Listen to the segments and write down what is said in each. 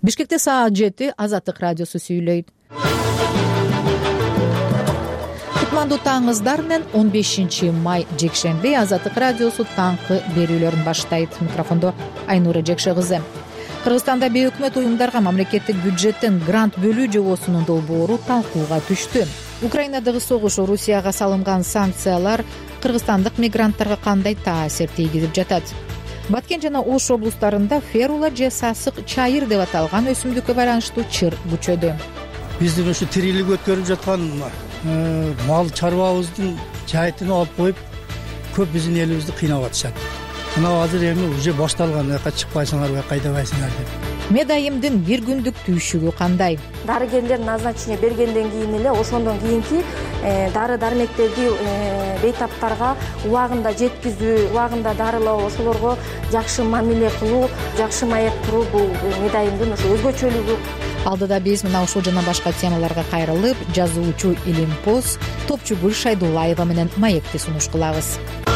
Бишкекте саат 7 Азаттык радиосу сүйлөйт. Кутмандуу таңыңыздар менен 15 май жекшемби Азаттык радиосу таңкы берүүлөрүн баштайт. Микрофондо Айнура Жекше кызы. Кыргызстанда бейөкмөт уюмдарга мамлекеттик бюджеттен грант бөлүү жобосунун долбоору талкууга түштү. Украинадагы согуш, Русияга салынган санкциялар кыргызстандык мигранттарга кандай таасир тийгизип жатат? Баткен жана Ош облустарында ферула же сасык чайыр деп аталган өсүмдүккө байланыштуу чыр күчөдү. Биздин ушу тирилик өткөрүп жаткан мал чарбабыздын жайытын алып коюп, көп биздин элибизди кыйнап атышат. Мына азыр эми уже башталган, аяка чыкпайсыңар, аяка айдабайсыңар деп. Медайымдын бир күндүк түйшүгү кандай? Дарыгерлер назначение бергенден кийин эле ошондон кийинки дары дармектерди бейтаптарга убагында жеткизүү, убагында дарылоо, ошолорго жакшы мамиле кылуу, жакшы маек куруу бул медайымдын ошо өзгөчөлүгү. Алдыда биз мына ушул жана башка темаларга кайрылып, жазуучу Илимпоз, топчу Гүл Шайдуллаева менен маекти сунуш кылабыз.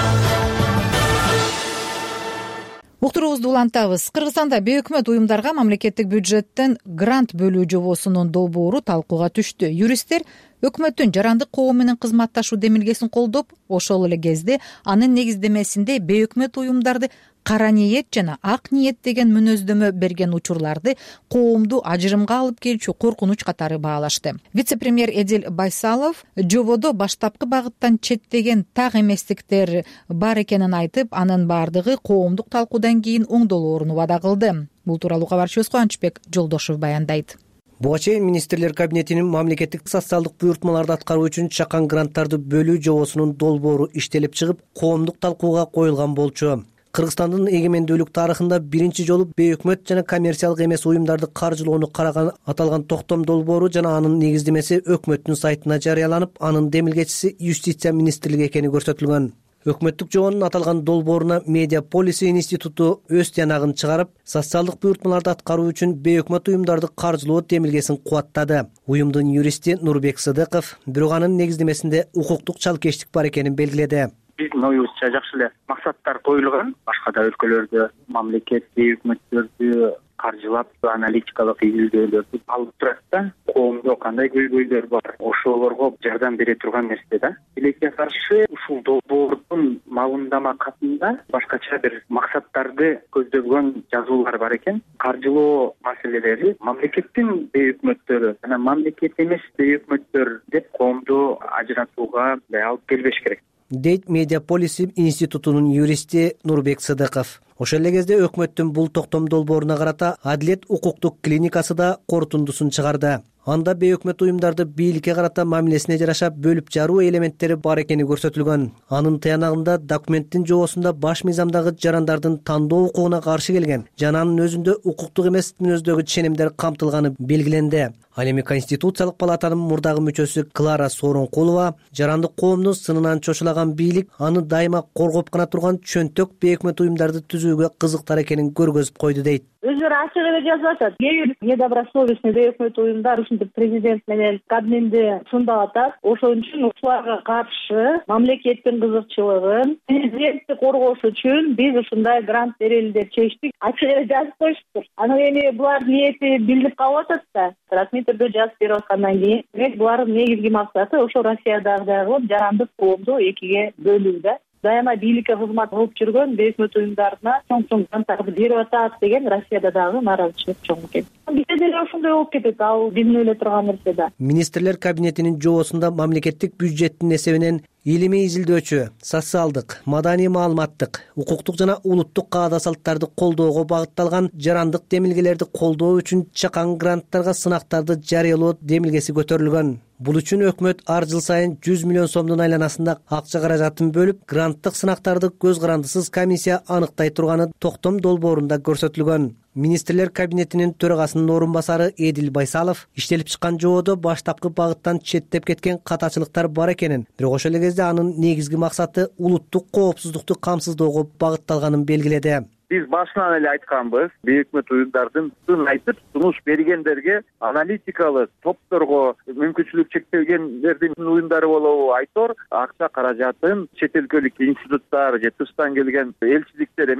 Уктуруубузду улантабыз. Кыргызстанда бейөкмөт уюмдарга мамлекеттик бюджеттен грант бөлүү жобосунун долбоору талкууга түштү. Юристтер өкмөттүн жарандык коом менен кызматташуу демилгесин колдоп, ошол эле кезде анын негиздемесинде бейөкмөт уюмдарды кара ниет жана ак ниет деген мүнөздөмө берген учурларды коомду ажырымга алып келчү коркунуч катары баалашты. Вице-премьер Эдил Байсалов жободо баштапкы багыттан четтеген так эместиктер бар экенин айтып, анын бардыгы коомдук талкуудан кийин оңдолоорун убада кылды. Бул тууралуу кабарчыбыз Кубанычбек Жолдошев баяндайт. Буга чейин министрлер кабинетинин мамлекеттик социалдык буйртмаларды аткаруу үчүн чакан гранттарды бөлүү жобосунун долбоору иштелип чыгып, коомдук талкууга коюлган болчу. Кыргызстандын эгемендүүлүк тарыхында биринчи жолу бейөкмөт жана коммерциялык эмес уюмдарды каржылоону караган аталган токтом долбоору жана анын негиздемеси өкмөттүн сайтына жарыяланып, анын демилгечиси Юстиция министрлиги экени көрсөтүлгөн. Өкмөттүк жобонун аталган долбооруна Медиа Полиси институту өз тыянагын чыгарып, социалдык буйртмаларды аткаруу үчүн бейөкмөт уюмдарды каржылоо демилгесин кубаттады. Уюмдун юристи Нурбек Сыдыков бирок анын негиздемесинде укуктук чалкештик бар экенин белгиледи. Биздин оюбузча жакшы эле максаттар коюлган. Башка да өлкөлөрдө мамлекет бейөкмөттөрдү каржылап аналитикалык изилдөөлөрдү алып турат да. Коомдо кандай көйгөйлөр бар, ошолорго жардам бере турган нерсе да. Тилекке каршы ушул долбоордун мамилдама катында башкача бир максаттарды көздөгөн жазуулар бар экен. Каржылоо маселелери мамлекеттин бейөкмөттөрү жана мамлекет эмес бейөкмөттөр деп коомду ажыратууга алып келбеш керек, дейт Медиа Полиси институтунун юристи Нурбек Сыдыков. Ошол эле кезде өкмөттүн бул токтом долбооруна карата Адилет укуктук клиникасы да корутундусун чыгарды. Анда бейөкмөт уюмдарды бийликке карата мамилесине жараша бөлүп жаруу элементтери бар экени көрсөтүлгөн. Анын тыянагында документтин жобосунда баш мыйзамдагы жарандардын тандоо укугуна каршы келген жана анын өзүндө укуктук эмес мүнөздөгү ченемдер камтылганы белгиленди. Ал эми Конституциялык палатанын мурдагы мүчөсү Клара Сооронкулова жарандык коомду сынынан чочулаган бийлик аны дайыма коргоп гана турган чөнтөк бейөкмөт уюмдарды түзүүгө кызыктар экенин көргөзүп койду дейт. Өзүлөрү ачык эле жазып атат. Кээ бир недобросовестный бейөкмөт уюмдар ушинтип президент менен Кабминди сындап атат. Ошон үчүн ушуларга каршы мамлекеттин кызыкчылыгын, президентти коргош үчүн биз ушундай грант берели деп чечтик. Ачык эле жазып коюштур. Анан эми булар ниети билинип калып атат да. Расмий түрдө жазып берип аткандан кийин, демек булардын негизги максаты ошо Россиядагы жарандык коомду экиге бөлүү да. Дайыма бийликке кызмат кылып жүргөн бейөкмөт уюмдарына чоң гранттарды берип атат деген Россияда дагы нааразычылык чоң экен. Бизде деле ошондой болуп кетет, ал билине эле турган нерсе да. Министрлер кабинетинин жобосунда мамлекеттик бюджеттин эсебинен илимий изилдөөчү, социалдык, маданий маалыматтык, укуктук жана улуттук каада салттарды колдоого багытталган жарандык демилгелерди колдоо үчүн чакан гранттарга сынактарды жарыялоо демилгеси көтөрүлгөн. Бул үчүн өкмөт ар жыл сайын 100 миллион сомдун айланасында акча каражатын бөлүп, гранттык сынактарды көз карандысыз комиссия аныктай турганы токтом долбоорунда көрсөтүлгөн. Министрлер кабинетинин төрагасынын орун басары Эдил Байсалов иштелип чыккан жободо баштапкы багыттан четтеп кеткен катачылыктар бар экенин, бирок ошол эле кезде анын негизги максаты улуттук коопсуздукту камсыздоого багытталганын белгиледи. Биз башынан эле айтканбыз, бейөкмөт уюмдардын сын айтып, сунуш бергендерге аналитикалык топторго мүмкүнчүлүк чектелгендердин уюмдары болобу айтор, акча каражатын чет өлкөлүк институттар же тыштан келген элчиликтер эмес,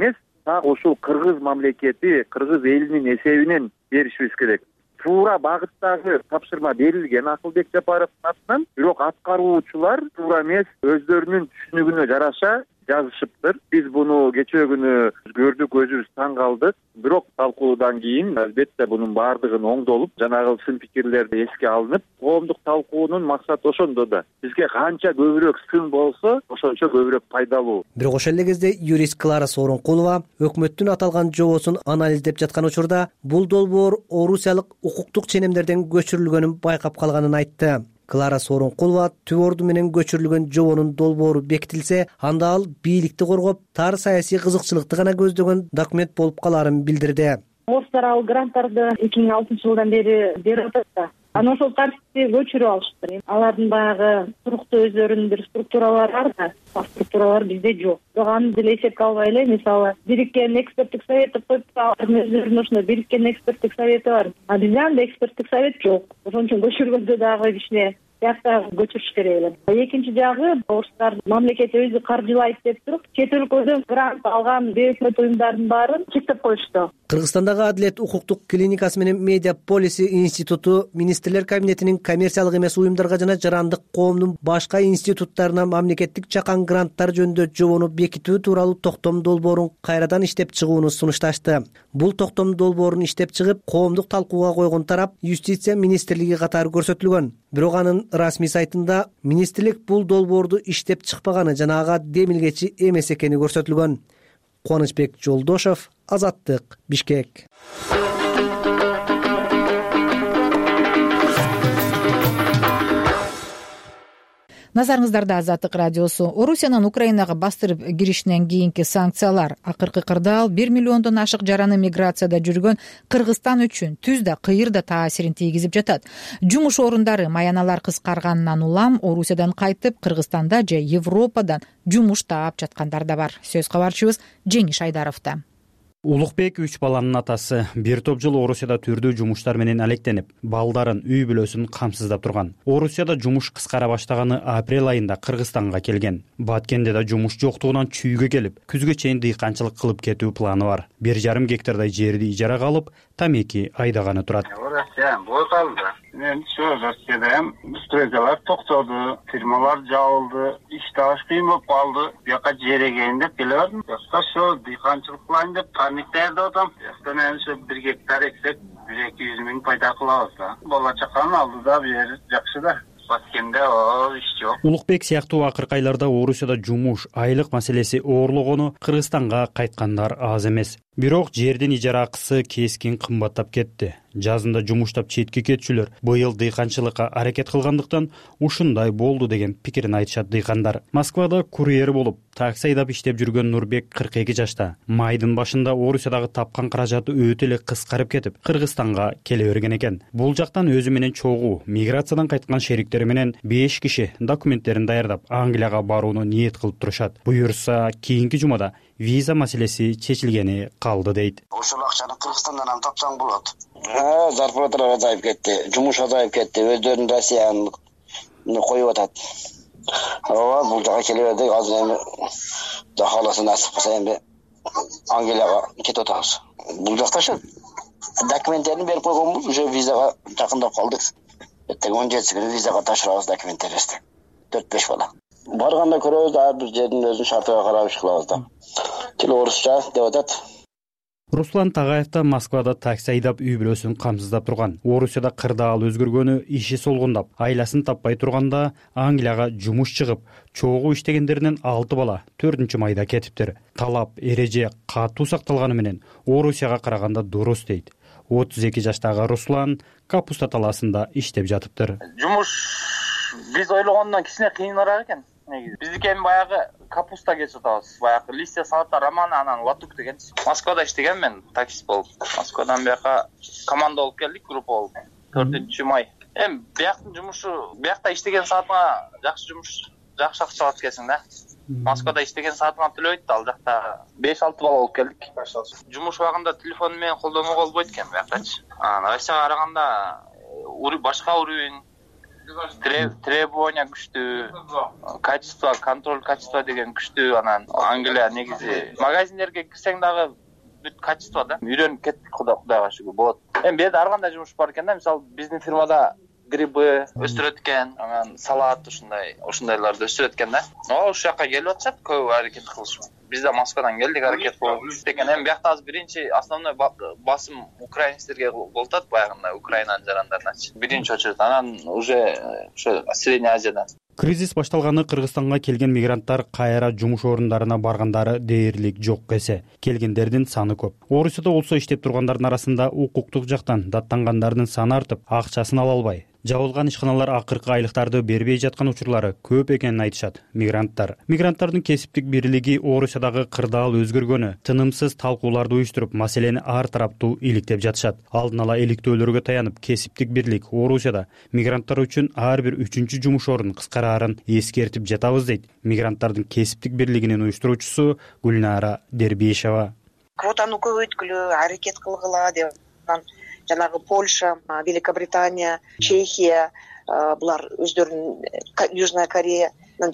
так ушул кыргыз мамлекети, кыргыз элинин эсебинен беришибиз керек. Туура багыттагы тапшырма берилген Акылбек Жапаровдун атынан, бирок аткаруучулар туура эмес, өздөрүнүн түшүнүгүнө жараша жазышыптыр. Биз буну кечээ күнү көрдүк, өзүбүз таң калдык. Бирок талкуудан кийин албетте бунун баардыгын оңдолуп, жанагы сын пикирлерди эске алынып, коомдук талкуунун максаты ошондо да. Бизге канча көбүрөөк сын болсо, ошончо көбүрөөк пайдалуу. Бирок ошол эле кезде юрист Клара Сооронкулова өкмөттүн аталган жобосун анализдеп жаткан учурда бул долбоор орусиялык укуктук ченемдерден көчүрүлгөнүн байкап калганын айтты. Клара Сооронкулова түп орду менен көчүрүлгөн жобонун долбоору бекитилсе, анда ал бийликти коргоп, тар саясий кызыкчылыкты гана көздөгөн документ болуп калаарын билдирди. Орустар ал гранттарды 2006-жылдан бери берип атат да. Анан ошол тартипти көчүрүп алыштыр. Алардын баягы туруктуу өздөрүнүн бир структуралары бар да, ал структуралар бизде жок. Бирок аны деле эсепке албай эле, мисалы, бириккен эксперттик совет деп коюп, алардын өздөрүнүн ошондой бириккен эксперттик совети бар. А бизде андай эксперттик совет жок. Ошон үчүн көчүргөндө дагы кичине бияка көчүрүш керек эле. Экинчи жагы, орустар мамлекет өзү каржылайт деп туруп, чет өлкөдөн грант алган бейөкмөт уюмдардын баарын чектеп коюшту. Кыргызстандагы Адилет укуктук клиникасы менен Медиа Полиси институту министрлер кабинетинин коммерциялык эмес уюмдарга жана жарандык коомдун башка институттарына мамлекеттик чакан гранттар жөнүндө жобону бекитүү тууралуу токтом долбоорун кайрадан иштеп чыгууну сунушташты. Бул токтом долбоорун иштеп чыгып, коомдук талкууга койгон тарап Юстиция министрлиги катары көрсөтүлгөн. Бирок анын расмий сайтында министрлик бул долбоорду иштеп чыкпаганы жана ага демилгечи эмес экени көрсөтүлгөн. Кубанычбек Жолдошов, Азаттык, Бишкек. Назарыңыздарда Азаттык радиосу. Орусиянын Украинага бастырып киришинен кийинки санкциялар акыркы кырдаал 1 миллиондон ашык жараны миграцияда жүргөн Кыргызстан үчүн түз да кыйыр да таасирин тийгизип жатат. Жумуш орундары, маяналар кыскарганынан улам Орусиядан кайтып Кыргызстанда же Европадан жумуш таап жаткандар да бар. Сөз кабарчыбыз Жеңиш Айдаровдо. Улукбек 3 баланын атасы бир топ жыл Орусияда түрдүү жумуштар менен алектенип, балдарын, үй бүлөсүн камсыздап турган. Орусияда жумуш кыскара баштаганы апрель айында Кыргызстанга келген. Баткенде да жумуш жоктугунан чүйгө келип, күзгө чейин дыйканчылык кылып кетүү планы бар. 1,5 гектардай жерди ижарага алып, тамеки айдаганы турат. Мен Россияда стройкалар токтоду, фирмалар жабылды, иште аш кыйын болуп калды. Бияка жер эгейин деп келе бардым. Бияка ошо дыйканчылык кылайын деп тамектерди атам. Бияка ошо 1 гектар эксек 100-200 миң пайда кылабыз да. Бала чаканын алдыда бир жакшы да. Баткенде иш жок. Улукбек сыяктуу акыркы айларда Орусияда жумуш, айлык маселеси оорлогону Кыргызстанга кайткандар аз эмес. Бирок жердин ижара акысы кескин кымбаттап кетти. Жазында жумуштап четке кетчүлөр быйыл дыйканчылыкка аракет кылгандыктан ушундай болду деген пикирин айтышат дыйкандар. Москвада курьер болуп, такси айдап иштеп жүргөн Нурбек 42 жашта. Майдын башында Орусиядагы тапкан каражаты өтө эле кыскарып кетип, Кыргызстанга келе берген экен. Бул жактан өзү менен чогуу миграциядан кайткан шериктери менен 5 киши документтерин даярдап Англияга барууну ниет кылып турушат. Буюрса, кийинки жумада виза маселеси чечилгени калды дейт. Ошол акчаны Кыргызстандан тапсаң болот. Зарплаталар азайып кетти, жумуш азайып кетти, өздөрүнүн Россияны коюп атат. Бул жака келе бердик, азыр эми Алласы насип кылса эми Англияга кетип атабыз. Бул жакта ошо документтерин берип койгонбуз, уже визага жакындап калдык. Эртең 17 күнү визага тапшырабыз документтерибизди. 4-5 бала. Барганда көрөбүз, ар бир жердин өзүнүн шартына карап иш кылабыз да. Тил орусча деп атат. Руслан Тагаев да Москвада такси айдап үй бүлөсүн камсыздап турган. Орусияда кырдаал өзгөргөнү, иши солгундап, айласын таппай турганда Англияга жумуш чыгып, чогуу иштегендеринен 6 бала 4-майда кетиптир. Талап, эреже катуу сакталганы менен Орусияга караганда дурус дейт. 32 жаштагы Руслан капуста таласында иштеп жатыптыр. Жумуш биз ойлогондон кичине кыйыныраак экен. Биздики эми баягы капуста кесип атабыз. Баягы листья салата романы, анан латук деген. Москвада иштеген мен, таксист болуп. Москвадан бияка команда болуп келдик, группа болуп. 4-май. Эми бияктын жумушу, биякта иштеген саатына жакшы жумуш, жакшы акча алат экенсиң да. Москвада иштеген саатына төлөйт, ал жакта 5-6 бала болуп келдик. Жумуш убагында телефон менен колдонууга болбойт экен бияктачы. Россияга караганда башка уровень, требования күчтүү, качество, контроль качества деген күчтүү. Анан Англия негизи магазиндерге кирсең дагы бүт качество да. Үйрөнүп кеттик, Кудайга шүгүр болот. Эми бул жерде ар кандай жумуш бар экен да. Мисалы биздин фирмада грибы өстүрөт экен, анан салат ушундайларды өстүрөт экен да. Ошол жака келип атышат, көп аракет кылышып. Биз да Москвадан келдик, аракет кылып экен. Эми биякта азыр биринчи основной басым украинецтерге болуп атат, баягында Украинанын жарандарыначы. Биринчи очередь, анан уже ошо Средняя Азиядан. Кризис башталганы Кыргызстанга келген мигранттар кайра жумуш орундарына баргандары дээрлик жок эсе. Келгендердин саны көп. Орусияда болсо иштеп тургандардын арасында укуктук жактан даттангандардын саны артып, акчасын ала албай, жабылган ишканалар акыркы айлыктарды бербей жаткан учурлары көп экенин айтышат мигранттардын кесиптик бирлиги Орусиядагы кырдаал өзгөргөнү, тынымсыз талкууларды уюштуруп, маселени ар тараптуу иликтеп жатышат. Алдын ала иликтөөлөргө таянып, кесиптик бирлик Орусияда мигранттар үчүн ар бир 3-чү жумуш орун кыскараарын эскертип жатабыз дейт мигранттардын кесиптик бирлигинин уюштуруучусу Гүлнара Дербишева. Квотаны көбөйткүлө аракет кылгыла деп жанагы Польша, Великобритания, Чехия, булар өздөрүнүн, Южная Корея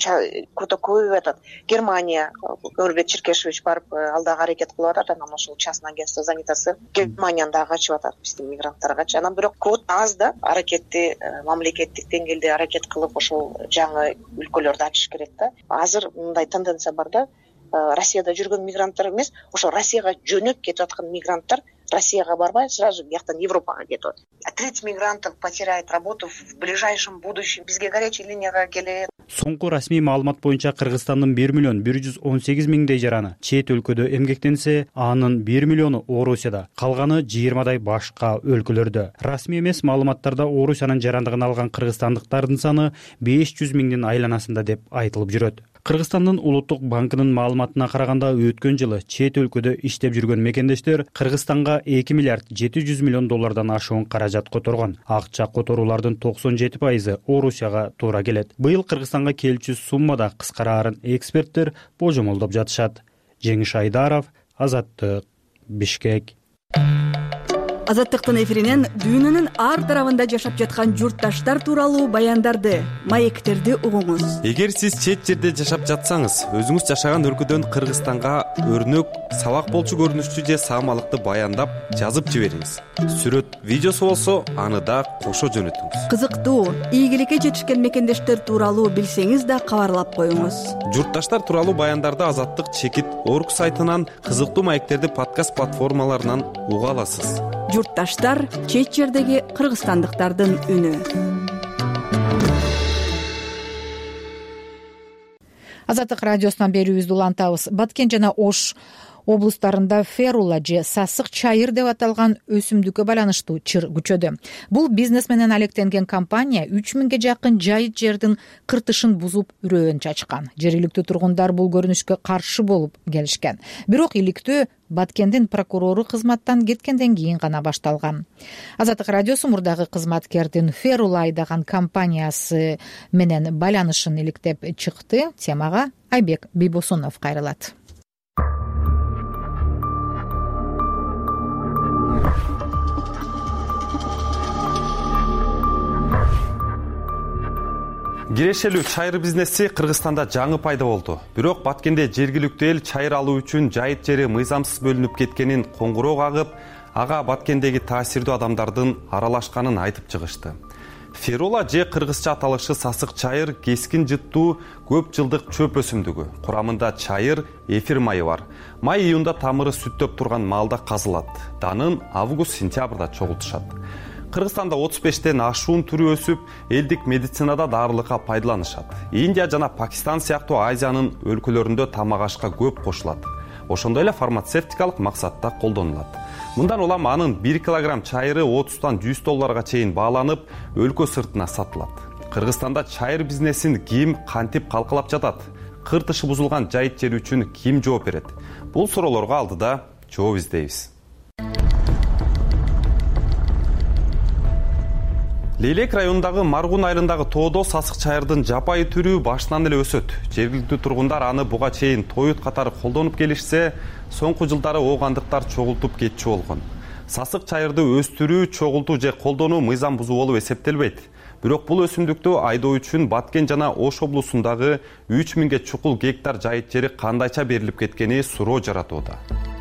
квота көбөйүп атат. Германия, Нурбек Черкешевич барып алдагы аракет кылып атат, анан ошол частный агентство занятосы Германияны дагы ачып атат биздин мигранттаргачы. Анан бирок квота аз да, аракетти мамлекеттик деңгээлде аракет кылып ошол жаңы өлкөлөрдү ачыш керек да. Азыр мындай тенденция бар да, Россияда жүргөн мигранттар эмес, ошо Россияга жөнөп кетип аткан мигранттар Россияга барбай, сразу бияктан Европага кетип атат. Треть мигрантов потеряет работу в ближайшем будущем. Бизге горячая линияга келет. Соңку расмий маалымат боюнча Кыргызстандын 1.118.000 жараны чет өлкөдө эмгектенсе, анын 1 миллиону Орусияда, калганы 20 башка өлкөлөрдө. Расмий эмес маалыматтарда Орусиянын жарандыгын алган кыргызстандыктардын саны 500 миңдин айланасында деп айтылып жүрөт. Кыргызстандын улуттук банкынын маалыматына караганда, өткөн жылы чет өлкөдө иштеп жүргөн мекендештер Кыргызстанга 2 миллиард 700 миллион доллардан ашуун каражат которгон. Акча которуулардын 97% Орусияга туура келет. Быйыл Кыргызстанга келчү суммада кыскараарын эксперттер божомолдоп жатышат. Жеңиш Айдаров, Азаттык, Бишкек. Азаттыктын эфиринен дүйнөнүн ар тарабында жашап жаткан журтташтар тууралуу баяндарды, маектерди угуңуз. Эгер сиз чет жерде жашап жатсаңыз, өзүңүз жашаган өлкөдөн Кыргызстанга өрнөк, сабак болчу көрүнүштүү же саамалыкты баяндап жазып жибериңиз. Сүрөт, видеосу болсо, аны да кошо жөнөтүңүз. Кызыктуу, ийгиликке жетишкен мекендештер тууралуу билсеңиз да кабарлап коюңуз. Журтташтар тууралуу баяндарды Азаттык чекит .org сайтынан, кызыктуу маектерди подкаст платформаларынан уга аласыз. Журтташтар чет жердеги кыргызстандыктардын үнү. Азаттык радиосунан берүүбүздү улантабыз. Баткен жана Ош облустарында ферула же сасык чайыр деп аталган өсүмдүккө байланыштуу чыр күчөдө. Бул бизнес менен алектенген компания 3000ге жакын жайыт жердин кыртышын бузуп үрөөн чачкан. Жергиликтүү тургундар бул көрүнүшкө каршы болуп келишкен. Бирок иликтөө Баткендин прокурору кызматтан кеткенден кийин гана башталган. Азаттык радиосу мурдагы кызматкердин ферула айдаган компаниясы менен байланышын иликтеп чыкты. Темага Айбек Бийбосунов кайрылат. Кирешелүү чайыр бизнеси Кыргызстанда жаңы пайда болду. Бирок Баткенде жергиликтүү эл чайыр алуу үчүн жайыт жери мыйзамсыз бөлүнүп кеткенин коңгуроо кагып, ага Баткендеги таасирдүү адамдардын аралашканын айтып чыгышты. Ферула же кыргызча аталышы сасык чайыр кескин жыттуу көп жылдык чөп өсүмдүгү. Курамында чайыр, эфир майы бар. Май июнда тамыры сүттөп турган маалда казылат. Данын август-сентябрда чогултушат. Кыргызстанда 35тен ашуун түрү өсүп, элдик медицинада дарылыкка пайдаланышат. Индия жана Пакистан сыяктуу Азиянын өлкөлөрүндө тамак ашка көп кошулат. Ошондой эле фармацевтикалык максатта колдонулат. Мындан улам анын 1 килограмм чайыры 30-тан 100 долларга чейин бааланып, өлкө сыртына сатылат. Кыргызстанда чайыр бизнесин ким кантип калкалап жатат? Кыртышы бузулган жайыт жери үчүн ким жооп берет? Бул суроолорго алдыда жооп издейбиз. Лейлек районундагы Маргун айылындагы тоодо сасык чайырдын жапайы түрү башынан эле өсөт. Жергиликтүү тургундар аны буга чейин тоют катары колдонуп келишсе, соңку жылдары оогандыктар чогултуп кетчү болгон. сасык чайырды өстүрүү, чогултуу же колдонуу мыйзам бузуу болуп эсептелбейт. Бирок бул өсүмдүктү айдоо үчүн Баткен жана Ош облусундагы 3000ге чукул гектар жайыт жери кандайча берилип кеткени суроо жаратууда.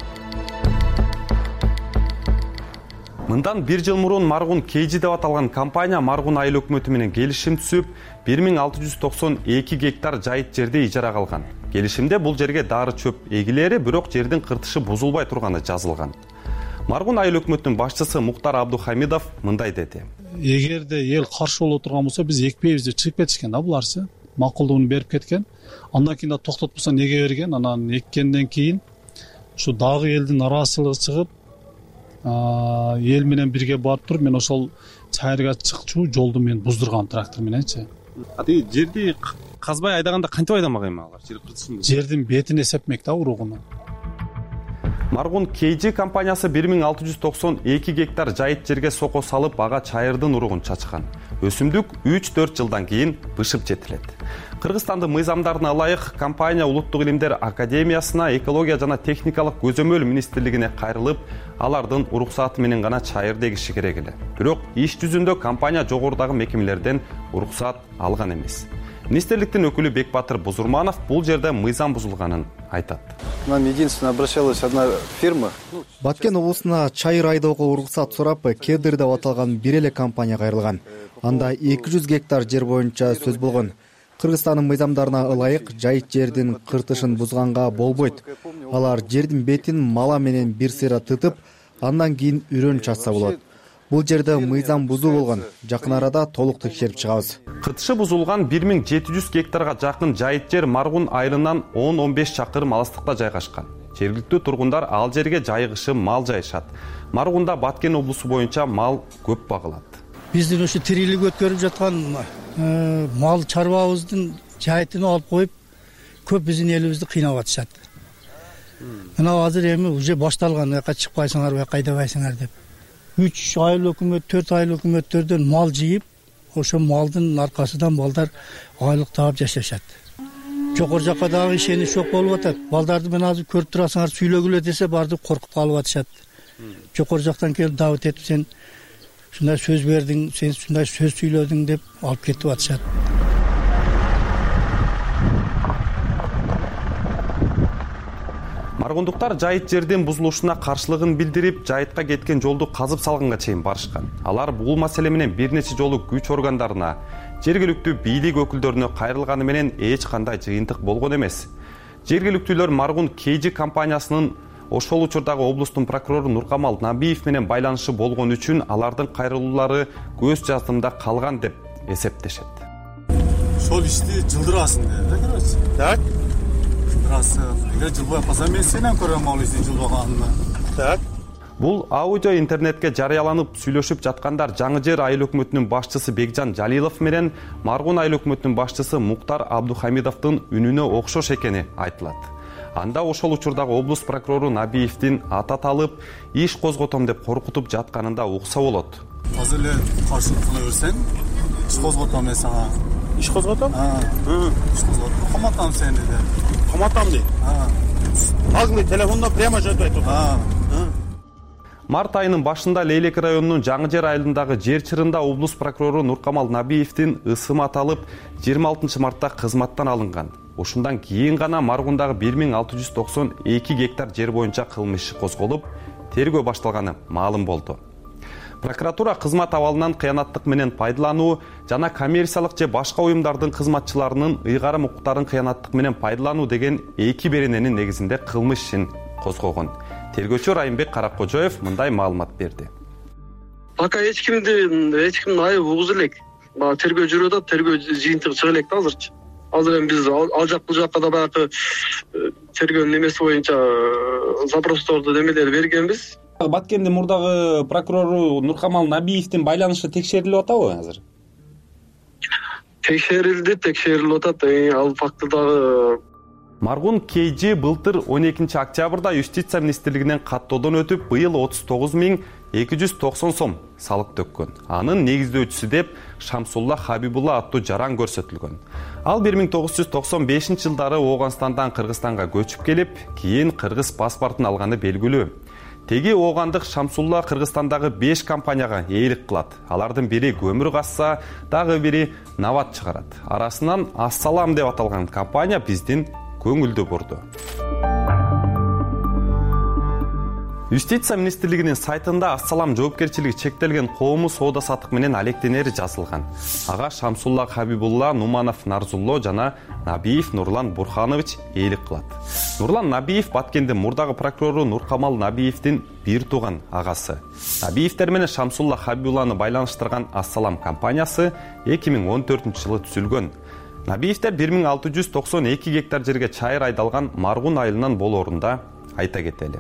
Мындан 1 жыл мурун Маргун KG деп аталган компания Маргун айыл өкмөтү менен келишим түзүп, 1692 гектар жайыт жерди ижарага алган. Келишимде бул жерге дары чөп эгилери, бирок жердин кыртышы бузулбай турганы жазылган. Маргун айыл өкмөтүнүн башчысы Муктар Абдухамидов мындай деди. Эгерде эл каршы болуп турган болсо, биз экпейбиз деп чыгып кетишкен да буларчы. Макулдугун берип кеткен. Андан кийин да токтотпосо неге берген? Анан эккенден кийин ушу дагы элдин нараазычылыгы чыгып, эл менен бирге барып туруп, мен ошол чайырга чыкчу жолду мен буздургам трактор мененчи. Ати жерди казбай айдаганда кантип айдамак эми алар? Жер кыртышын. Жердин бетин эсепмек да уругуну. Маргун KG компаниясы 1692 гектар жайыт жерге сокко салып, ага чайырдын уругун чачкан. Өсүмдүк 3-4 жылдан кийин бышып жетилет. Кыргызстандын мыйзамдарына ылайык компания Улуттук илимдер академиясына, экология жана техникалык көзөмөл министрлигине кайрылып, алардын уруксаты менен гана чайыр эгиши керек эле. Бирок иш жүзүндө компания жогорудагы мекемелерден уруксат алган эмес. Министрликтин өкүлү Бекбатыр Бузурманов бул жерде мыйзам бузулганын айтат. Нам единственно обращалась одна фирма. Баткен облусуна чайыр айдоого уруксат сурап, Кедир деп аталган бир эле компания кайрылган. Анда 200 гектар жер боюнча сөз болгон. Кыргызстандын мыйзамдарына ылайык жайыт жердин кыртышын бузганга болбойт. Алар жердин бетин мала менен бир сыйра тытып, андан кийин үрөн чачса болот. Бул жерде мыйзам бузуу болгон. Жакын арада толук текшерип чыгабыз. Кытышы бузулган 1700 гектарга жакын жайыт жер Маргун айылынан 10-15 чакырым алыстыкта жайгашкан. Жергиликтүү тургундар ал жерге жайгышып мал жайышат. Маргунда Баткен облусу боюнча мал көп багылат. Биздин ушу тирилик өткөрүп жаткан мал чарбабыздын жайытын алып коюп, көп биздин элибизди кыйнап атышат. Мына азыр эми уже башталган, аяка чыкпайсыңар, бияка айдабайсыңар деп. 3 айыл өкмөт, 4 айыл өкмөттөрдөн мал жыйып, ошо малдын аркасынан балдар айлык таап жашашат. Жогору жакка дагы ишенич жок болуп атат. Балдарды мен азыр көрүп турасыңар, сүйлөгүлө десе барды коркуп калып атышат. Жогору жактан келип дабыт этип, сен ушундай сөз бердиң, сен ушундай сөз сүйлөдүң деп алып кетип атышат. Маргундуктар жайыт жердин бузулушуна каршылыгын билдирип, жайытка кеткен жолду казып салганга чейин барышкан. Алар бул маселе менен бир нече жолу күч органдарына, жергиликтүү бийлик өкүлдөрүнө кайрылганы менен эч кандай жыйынтык болгон эмес. Жергиликтүүлөр Маргун KG компаниясынын ошол учурдагы облустун прокурору Нуркамал Набиев менен байланышы болгон үчүн алардын кайрылуулары көз жаздымда калган деп эсептешет. Ошол ишти жылдырасың деп, так? Эгер жылбай калса, мен сенен көрөм ал ишти жылбаганына. Так? Бул аудио интернетке жарыяланып сүйлөшүп жаткандар Жаңы Жер айыл өкмөтүнүн башчысы Бекжан Жалилов менен Маргун айыл өкмөтүнүн башчысы Муктар Абдухамидовдун үнүнө окшош экени айтылат. Анда ошол учурдагы облус прокурору Набиевдин аты аталып, иш козготом деп коркутуп жатканында укса болот. Азыр эле каршылык кыла берсең, иш козготом мен сага. Иш козготом? Иш козготом. Каматам сени деп. Каматам дейт. Азыр телефондо прямо жетип айтып. Март айынын башында Лейлек районунун Жаңы Жер айылындагы жер чырында облус прокурору Нуркамал Набиевдин ысымы аталып, 26 мартта кызматтан алынган. Ушундан кийин гана Маргундагы 1692 гектар жер боюнча кылмыш иши козголуп, тергөө башталганы маалым болду. Прокуратура кызмат абалынан кыянаттык менен пайдалануу жана коммерциялык же башка уюмдардын кызматчыларынын ыйгарым укуктарын кыянаттык менен пайдалануу деген 2 берененин негизинде кылмыш ишин козгогон. Тергөөчү Райымбек Каракожоев мындай маалымат берди. Пока эч кимдин айыбы угуз элек. Тергөө жүрүп атат, тергөө жыйынтыгы чыга элек да азырчы. Азыр эми биз ал жакка да баягы тергөөнүн эмеси боюнча запросторду немелер бергенбиз. Баткендин мурдагы прокурору Нуркамал Набиевдин байланышы текшерилип атабы азыр? Текшерилип атат. Ал факты дагы Маргун KG былтыр 12 октябрда Юстиция министрлигинен каттоодон өтүп, быйыл 39.290 сом салык төккөн. Анын негиздөөчүсү деп Шамсулла Хабибулла аттуу жаран көрсөтүлгөн. Ал 1995 жылдары Ооганстандан Кыргызстанга көчүп келип, кийин кыргыз паспортун алганы белгилүү. Теги оогандык Шамсулла Кыргызстандагы 5 компанияга ээлик кылат. Алардын бири көмүр казса, дагы бири нават чыгарат. Арасынан Ассалам деп аталган компания биздин көңүлдү бурду. Юстиция министрлигинин сайтында Ассалам жоопкерчилиги чектелген коому соода саттык менен алектенери жазылган. Ага Шамсулла Хабибулла, Нуманов Нарзулло жана Набиев Нурлан Бурханович ээлик кылат. Нурлан Набиев Баткендин мурдагы прокурору Нуркамал Набиевдин бир тууган агасы. Набиевтер менен Шамсулла Хабибулланы байланыштырган Ассалам компаниясы 2014-жылы түзүлгөн. Набиевтер 1692 гектар жерге чайыр айдалган Маргун айылынан болоорунда айта кетели.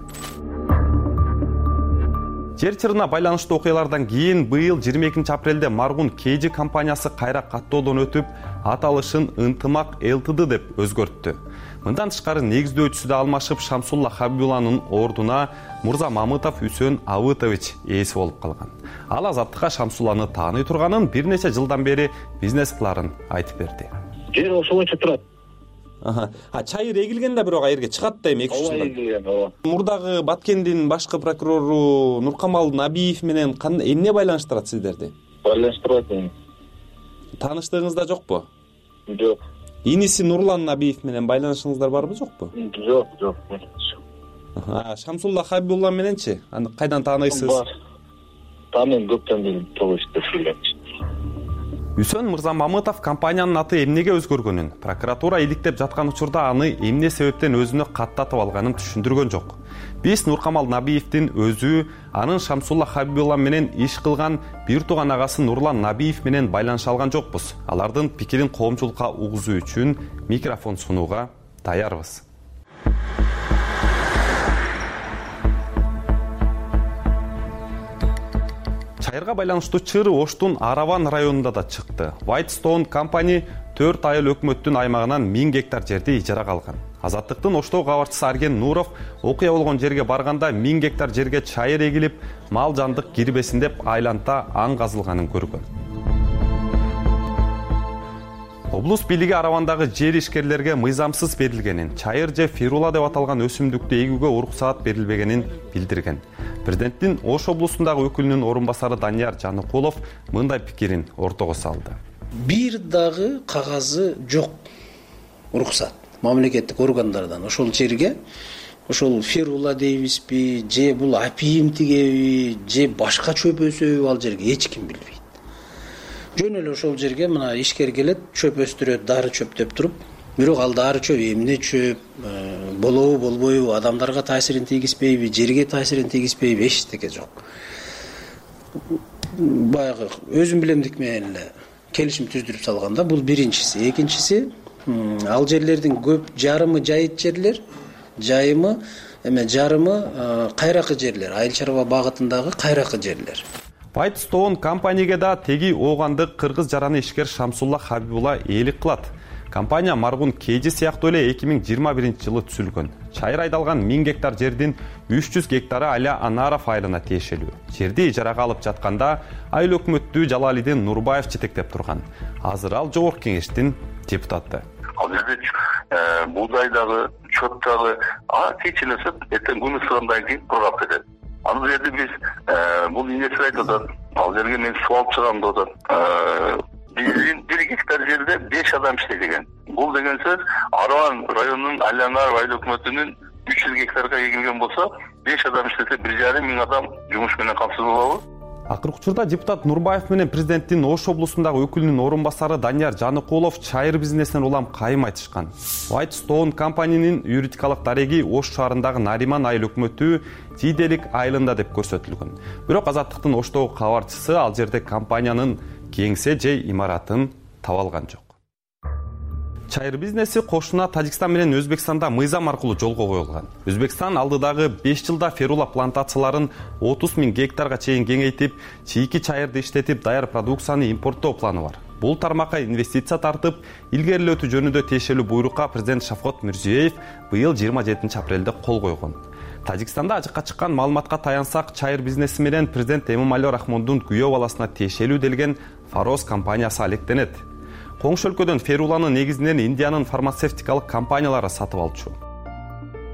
Жер чырына байланыштуу окуялардан кийин быйыл 22 апрелде Маргун Кейжи компаниясы кайра каттоодон өтүп, аталышын Ынтымак ЛТД деп өзгөрттү. Мындан тышкары негиздөөчүсү да алмашып, Шамсулла Хабибулланын ордуна Мурза Мамытов Үсөн Абытович ээси болуп калган. Ал Азаттыкка Шамсулланы тааный турганын, бир нече жылдан бери бизнес кыларын айтып берди. Жер ошолочо турат. Чайыр эгилген да бирок айерге чыгат да эми 2-3 жылдан. Ооба. Мурдагы Баткендин башкы прокурору Нуркамал Набиев менен эмне байланыштырат сиздерди? Байланыштырат. Тааныштыгыңызда жокпу? Жок. Иниси Нурлан Набиев менен байланышыңыздар барбы, жокпу? Жок. Шамсулла Хабибулла мененчи? Аны кайдан тааныйсыз? Тааныйм, көптөн бери толушту. Үсөн Мырза Мамытов компаниянын аты эмнеге өзгөргөнүн, прокуратура иликтеп жаткан учурда аны эмне себептен өзүнө каттатып алганын түшүндүргөн жок. Биз Нуркамал Набиевдин өзү, анын Шамсулла Хабибулла менен иш кылган бир тууган агасы Нурлан Набиев менен байланыша алган жокпуз. Алардын пикирин коомчулукка угузуу үчүн микрофон сунууга даярбыз. Чайырга байланыштуу чыр Оштун Араван районунда да чыкты. Whitestone компания 4 айыл өкмөттүн аймагынан 1000 гектар жерди ижарага алган. Азаттыктын Оштоо кабарчысы Арген Нуров окуя болгон жерге барганда 1000 гектар жерге чайыр эгилип, мал жандык кирбесин деп айланта аң казылганын көргөн. Облус бийлиги Аравандагы жер ишкерлерге мыйзамсыз берилгенин, чайыр же фирула деп аталган өсүмдүктү эгүүгө уруксаат берилбегенин билдирген. Президенттин Ош облусундагы өкүлүнүн орун басары Данияр Жаныкулов мындай пикирин ортого салды. Бир дагы кагазы жок уруксат мамлекеттик органдардан ошол жерге, ошол фирула дейбизби, же бул апийим тигеби, же башка чөп өсөбү ал жерге эч ким билбейт. Жөн эле ошол жерге мына ишкер келет, чөп өстүрөт, дары чөп деп туруп, бирок ал дары чөп эмне чөп, болобу болбойбу, адамдарга таасирин тийгизбейби, жерге таасирин тийгизбейби, эчтеке жок. Баягы өзүм билемдик менен эле келишим түздүрүп салганда, бул биринчиси. Экинчиси, ал жерлердин көп жарымы жайыт жерлер, жарымы кайракы жерлер, айыл чарба багытындагы кайракы жерлер. Whitestone компанияга да теги оогандык кыргыз жараны ишкер Шамсулла Хабибулла ээлик кылат. Компания Маргун Кейжи сыяктуу эле 2021-жылы түзүлгөн. Чайыр айдалган 1000 гектар жердин 300 гектары Аля Анаров айылына тиешелүү. Жерди ижарага алып жатканда айыл өкмөттү Жалалидин Нурбаев жетектеп турган. Азыр ал жогорку кеңештин депутаты. Ал жерде буудай дагы, чөп дагы, кеч эле эртең күн ысыгандан кийин кургап кетет. Ал жерде биз бул инвестор айтып атат, ал жерге мен суу алып чыгам деп атат. Биздин 1 гектар жерде 5 адам иштейт экен. Бул деген сөз Араван районунун Алянар айыл өкмөтүнүн 300 гектарга эгилген болсо, 5 адам иштесе 1,5 миң адам жумуш менен камсыз болобу? Акыркы учурда депутат Нурбаев менен президенттин Ош облусундагы өкүлүнүн орун басары Данияр Жаныкулов чайыр бизнесинен улам кайым айтышкан. Whitestone компаниянын юридикалык дареги Ош шаарындагы Нариман айыл өкмөтү Жиделик айылында деп көрсөтүлгөн. Бирок Азаттыктын Оштогу кабарчысы ал жерде компаниянын кеңсе же имаратын таба алган жок. Чайыр бизнеси кошуна Тажикстан менен Өзбекстанда мыйзам аркылуу жолго коюлган. Өзбекстан алдыдагы 5 жылда ферула плантацияларын 30 000 гектарга чейин кеңейтип, чийки чайырды иштетип, даяр продукцияны импорттоо планы бар. Бул тармакка инвестиция тартып, илгерилетүү жөнүндө тиешелүү буйрукка президент Шавкат Мирзиёев быйыл 27 апрелде кол койгон. Тажикстанда ажыкка чыккан маалыматка таянсак, чайыр бизнеси менен президент Эмомали Рахмондун күйөө баласына тиешелүү делген Фароз компаниясы алектенет. Коңшу өлкөдөн феруланы негизинен Индиянын фармацевтикалык компаниялары сатып алчу.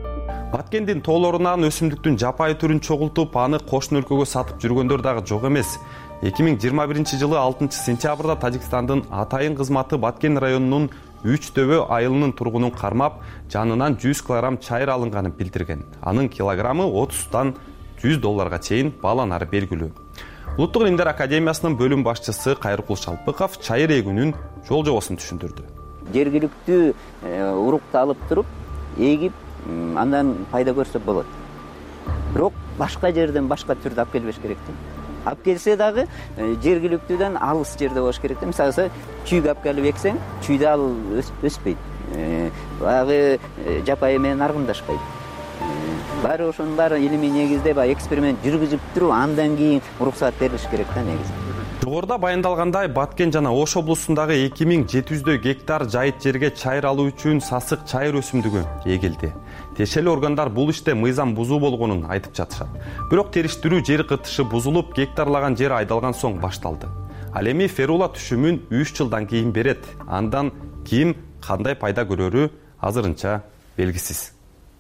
Баткендин тоолорунан өсүмдүктүн жапайы түрүн чогултуп, аны кошуна өлкөгө сатып жүргөндөр дагы жок эмес. 2021 жылы 6 сентябрда Тажикстандын Атайын кызматы Баткен районунун 3 төбө айылынын тургунун кармап, жанынан 100 килограмм чайыр алынганын билдирген. Анын килограммы $30–100 чейин бааланары белгилүү. Улуттук илимдер академиясынын бөлүм башчысы Кайрыкул Шалпыков чайыр эгүүнүн жол жобосун түшүндүрдү. Жергиликтүү урукту алып туруп, эгип, андан пайда көрсө болот. Бирок башка жерден башка түрдү алып келбеш керек да. Алып келсе дагы жергиликтүүдөн алыс жерде болуш керек да. Мисалы, чүйгө алып келип эксең, чүйдө ал өспөйт. Багы жапайы менен аргымдашпайт. Баары ошонун баары илимий негизде эксперимент жүргүзүп туруп, андан кийин уруксаат берилиш керек да негизи. Жогоруда баяндалгандай, Баткен жана Ош облусундагы 2700 гектар жайыт жерге чайыр алуу үчүн сасык чайыр өсүмдүгү эгилди. Тиешелүү органдар бул иште мыйзам бузуу болгонун айтып жатышат. Бирок териштирүү жер кытышы бузулуп, гектарлаган жер айдалган соң башталды. Ал эми ферула түшүмүн 3 жылдан кийин берет. Андан ким кандай пайда көрөрү азырынча белгисиз.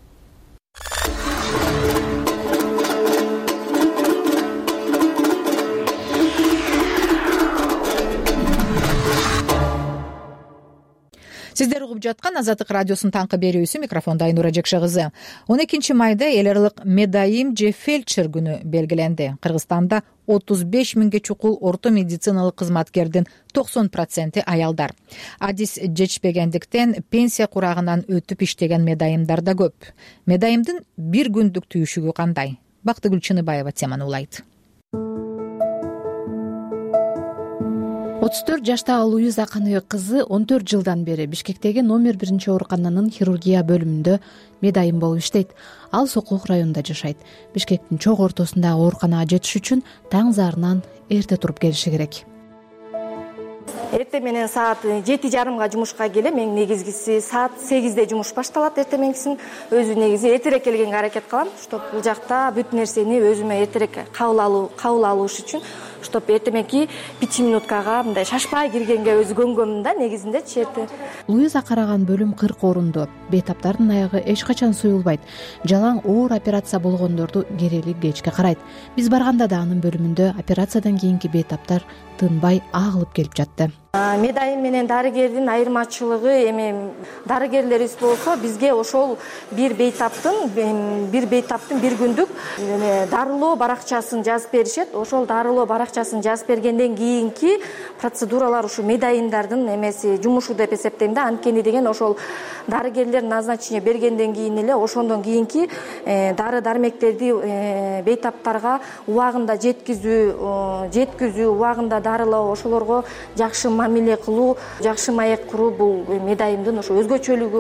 Сиздер угуп жаткан Азаттык радиосунун таңкы берүүсү, микрофондо Айнура Жекше кызы. 12 майда эл аралык медайым же фельдшер күнү белгиленди. Кыргызстанда 35 миңге чукул орто медициналык кызматкердин 90% аялдар. Адис жетишпегендиктен пенсия курагынан өтүп иштеген медайымдар да көп. Медайымдын бир күндүк түйүшүгү кандай? Бактыгүл Чыныбаева теманы улайт. 34 жаштагы Луиза Каныбек кызы 14 жылдан бери Бишкектеги номер 1 оорукананын хирургия бөлүмүндө медайым болуп иштейт. Ал Сокулук районунда жашайт. Бишкектин чок ортосундагы ооруканага жетиш үчүн таң зарынан эрте туруп келиши керек. Эртең менен саат 7:30 жумушка келем. Мен негизгиси саат 8-де жумуш башталат. Эртең мененкисин өзү негизи эртерээк келгенге аракет кылам, чтоб бул жакта бүт нерсени өзүмө эртерээк кабыл алыш үчүн, чтоб эртеменки 5 минуткага мындай шашпай киргенге өзү көнгөмүн да негизиндечи эрте. Луиза караган бөлүм 40 орундуу. Бейтаптардын аягы эч качан суюлбайт. Жалаң оор операция болгондорду керелик кечке карайт. Биз барганда да анын бөлүмүндө операциядан кийинки бейтаптар тынбай агылып келип жатты. Медайым менен дарыгердин айырмачылыгы эми дарыгерлерибиз болсо бизге ошол бир бейтаптын бир күндүк дарылоо баракчасын жазып беришет. Ошол дарылоо баракчасын жазып бергенден кийинки процедуралар ушу медайымдардын эмеси жумушу деп эсептейм да. Анткени деген ошол дарыгерлер назначение бергенден кийин эле ошондон кийинки дары дармектерди бейтаптарга убагында жеткизүү, убагында дарылоо, ошолорго жакшы мамиле кылуу, жакшы маек куруу бул медайымдын ошо өзгөчөлүгү.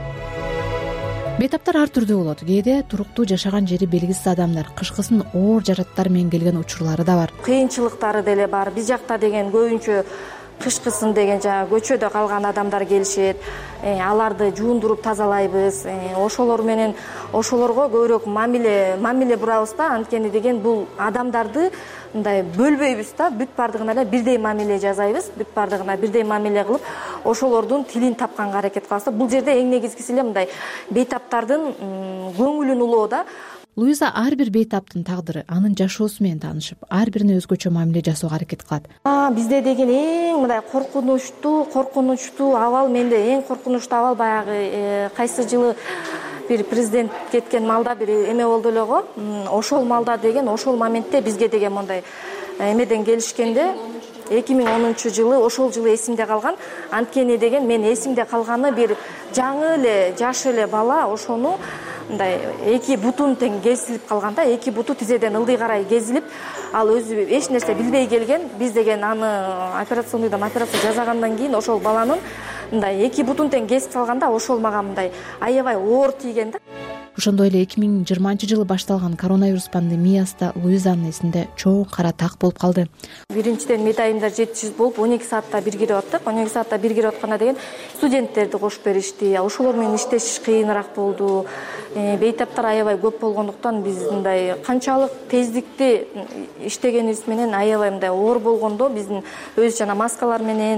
Бейтаптар ар түрдүү болот. Кээде туруктуу жашаган жери белгисиз адамдар кышкысын оор жараттар менен келген учурлары да бар. Кыйынчылыктары деле бар. Биз жакта деген көбүнчө кышкысын деген көчөдө калган адамдар келишет. Аларды жуундуруп тазалайбыз. Ошолор менен ошолорго көбүрөөк мамиле бурабыз да. Анткени деген бул адамдарды мындай бөлбөйбүз да. Бүт бардыгына эле бирдей мамиле жасайбыз. Бүт бардыгына бирдей мамиле кылып, ошолордун тилин тапканга аракет кылабыз. Бул жерде эң негизгиси эле мындай бейтаптардын көңүлүн улоо да. Луиза ар бир бейтаптын тагдыры, анын жашоосу менен таанышып, ар бирине өзгөчө мамиле жасоого аракет кылат. Бизде деген эң мындай коркунучтуу абал, менде эң коркунучтуу абал баягы кайсы жылы бир президент кеткен малда бир эме болду эле го. Ошол малда деген ошол моментте бизге деген мындай эмеден келишкенде 2010 жылы ошол жылы эсимде калган. Анткени деген мен эсимде калганы бир жаңы эле жаш эле бала ошону мындай эки бутун тең кесилип калган да, эки буту тизеден ылдый карай кезилип, ал өзү эч нерсе билбей келген. Биз деген аны операционныйдан операция жасагандан кийин ошол баланын мындай эки бутун тең кесип салганда ошол мага мындай аябай оор тийген да. Ошондой эле 2020 жылы башталган коронавирус пандемиясында Луизанын эсинде чоң кара так болуп калды. Биринчиден медайымдар жетишсиз болуп 12 саатта бир кирип аттык. 12 саатта бир кирип атканда деген студенттерди кошуп беришти. Ошолор менен иштешиш кыйыныраак болду. Бейтаптар аябай көп болгондуктан биз мындай канчалык тездикти иштегенибиз менен аябай мындай оор болгондо биздин өзү жана маскалар менен,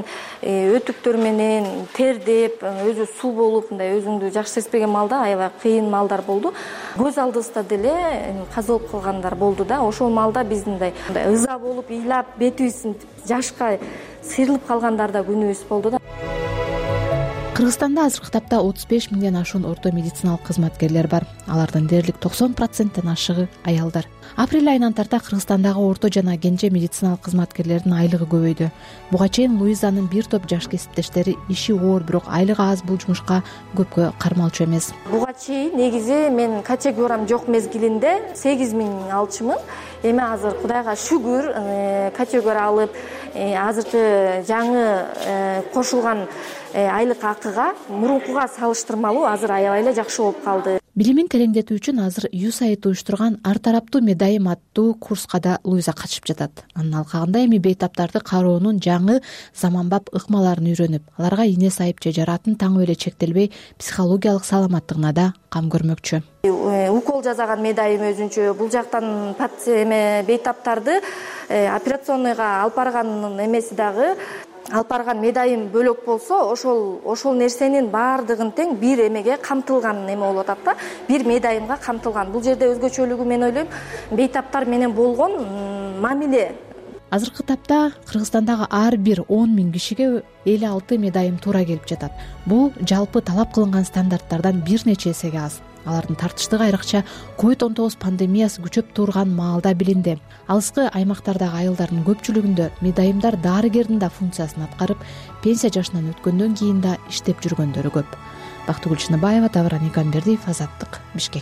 өтүктөр менен тердеп, өзү суу болуп, мындай өзүңдү жакшы сезбеген малда аябай кыйын малдар болду. Көз алдыбызда деле каза болуп калгандар болду да. Ошол маалда биз мындай ыза болуп, ыйлап, бетибиз жашка сыйрылып калгандар да күнүбүз болду да. Кыргызстанда азыркы тапта 35 миңден ашуун орто медициналык кызматкерлер бар. Алардын дээрлик 90%тен ашыгы аялдар. Апрель айынан тарта Кыргызстандагы орто жана кенже медициналык кызматкерлердин айлыгы көбөйдү. Буга чейин Луизанын бир топ жаш кесиптештери иши оор, бирок айлыгы аз бул жумушка көпкө кармалчу эмес. Буга чейин негизи мен категориям жок мезгилинде 8 миң алчумун. Эми азыр Кудайга шүгүр категория алып, азыркы жаңы кошулган айлык акыга мурункуга салыштырмалуу азыр аябай эле жакшы болуп калды. Билимин тереңдетүү үчүн азыр USAID уюштурган ар тараптуу медайым аттуу курска да Луиза катышып жатат. Анын алкагында эми бейтаптарды кароонун жаңы заманбап ыкмаларын үйрөнүп, аларга ийне сайып же жаратын таңып эле чектелбей психологиялык саламаттыгына да кам көрмөкчү. Укол жасаган медайым өзүнчө, бул жактан бейтаптарды операционныйга алып барганын эмеси дагы алып барган медайым бөлөк болсо, ошол нерсенин баардыгын тең бир эмеге камтылган эме болуп атат да. Бир медайымга камтылган. Бул жерде өзгөчөлүгү мен ойлойм, бейтаптар менен болгон мамиле. Азыркы тапта Кыргызстандагы ар бир 10 миң кишиге 56 медайым туура келип жатат. Бул жалпы талап кылынган стандарттардан бир нече эсеге аз. Алардын тартыштыгы айрыкча COVID-19 пандемиясы күчөп турган маалда билинди. Алыскы аймактардагы айылдардын көпчүлүгүндө медайымдар дарыгердин да функциясын аткарып, пенсия жашынан өткөндөн кийин да иштеп жүргөндөрү көп. Бактыгүл Чыныбаева, Тавран Игамбердиев, Азаттык, Бишкек.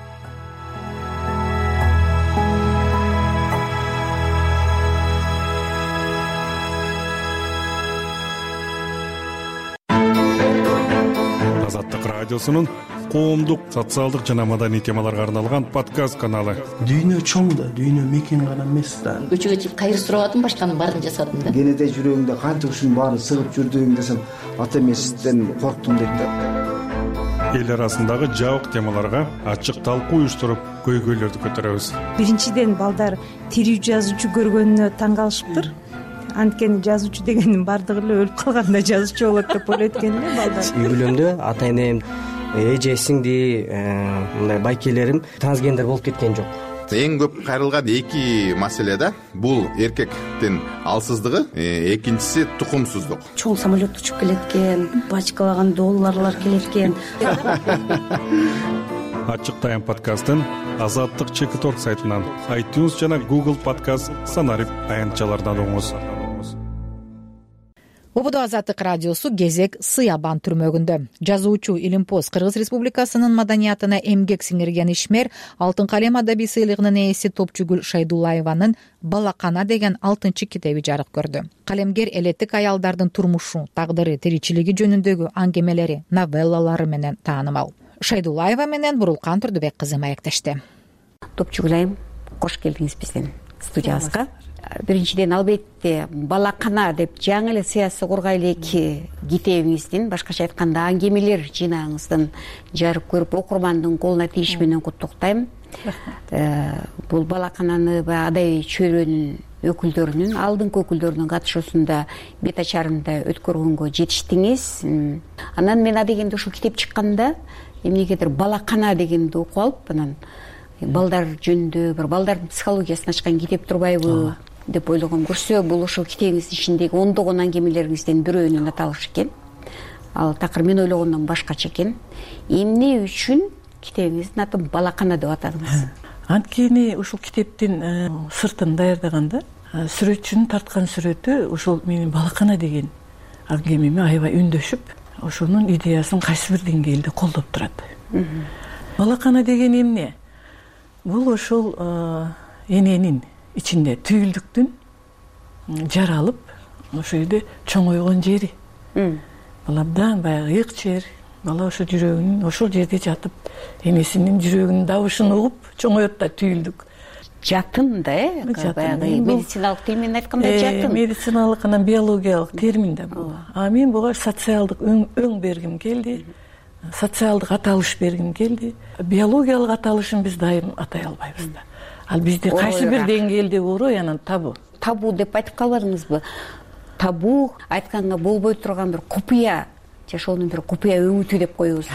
Азаттык радиосунун коомдук, социалдык жана маданий темаларга арналган подкаст каналы. Дүйнө чоң да, дүйнө мекен гана эмес да. Көчөгө чыгып кайыр сурабадым, башканын баарын жасадым да. Кенеде жүрөгүңдө канча ушунун баары сыгып жүрдүң десем, ата эмесизден корктум дейт да. Эл арасындагы жабык темаларга ачык талкуу уюштуруп, көйгөйлөрдү көтөрөбүз. Биринчиден балдар тирүү жазуучу көргөнүнө таң калышыптыр. Анткени жазуучу дегендин баардыгы эле өлүп калганда жазуучу болот деп ойлойт экен эле балдар. Үй бүлөмдө ата энем, эже сиңди, мындай байкелерим трансгендер болуп кеткен жок. Эң көп кайрылган эки маселе да. Бул эркектин алсыздыгы, экинчиси тукумсуздук. Чоң самолет учуп келет экен, бачкалаган долларлар келет экен. Ачык тайм подкастын Азаттык ЧК сайтынан, iTunes жана Google подкаст санарип аянтчалардан угуңуз. Ободо Азаттык радиосу кезек Сыябан түрмөгүндө. Жазуучу Илимпоз Кыргыз Республикасынын маданиятына эмгек сиңирген ишмер Алтын калем адабий сыйлыгынын ээси Топчугүл Шайдуллаеванын Балакана деген 6-чы китеби жарык көрдү. Калемгер элеттик аялдардын турмушу, тагдыры, тиричилиги жөнүндөгү аңгемелери, новеллалары менен таанымал. Шайдуллаева менен Бурулкан Турдубек кызы маектешти. Топчугүл айым, кош келдиңиз биздин студиябызга. Биринчиден албетте Балакана деп жаңы эле сыясы кургай элеки китебиңиздин, башкача айтканда аңгемелер жыйнагыңыздын жарык көрүп окурмандын колуна тийиш менен куттуктайм. Бул Балакананы адай чөйрөнүн өкүлдөрүнүн, алдыңкы өкүлдөрүнүн катышуусунда бет ачарында өткөргөнгө жетиштиңиз. Анан мен адегенде ушул китеп чыкканда эмнегедир Балакана дегенди окуп алып, анан балдар жөнүндө бир балдардын психологиясын ачкан китеп турбайбы деп ойлогом. Көрсө, бул ошол китебиңиздин ичиндеги ондогон аңгемелериңизден бирөөнүн аталышы экен. Ал такыр мен ойлогондон башкача экен. Эмне үчүн китебиңиздин атын Балакана деп атадыңыз? Анткени ушул китептин сыртын даярдаганда сүрөтчүнүн тарткан сүрөтү ушул менин Балакана деген аңгемеме аябай үндөшүп, ошонун идеясын кайсы бир деңгээлде колдоп турат. Балакана деген эмне? Бул ошол эненин ичинде түйүлдүктүн жаралып, ошол жерде чоңойгон жери. Бала абдан баягы ыйык жер. Бала ошо жүрөгүнүн ошол жерде жатып, энесинин жүрөгүнүн дабышын угуп чоңоет да түйүлдүк. Жатын да, баягы медициналык тил менен айтканда жатын. Медициналык анан биологиялык термин да бул. А мен буга социалдык өң бергим келди. Социалдык аталыш бергим келди. Биологиялык аталышын биз дайым атай албайбыз да. Ал бизде кайсы бир деңгээлде орой, анан табу. Табу деп айтып калбадыңызбы? Табу айтканга болбой турган бир купуя, же ошонун бир купуя өңүтү деп коебуз да.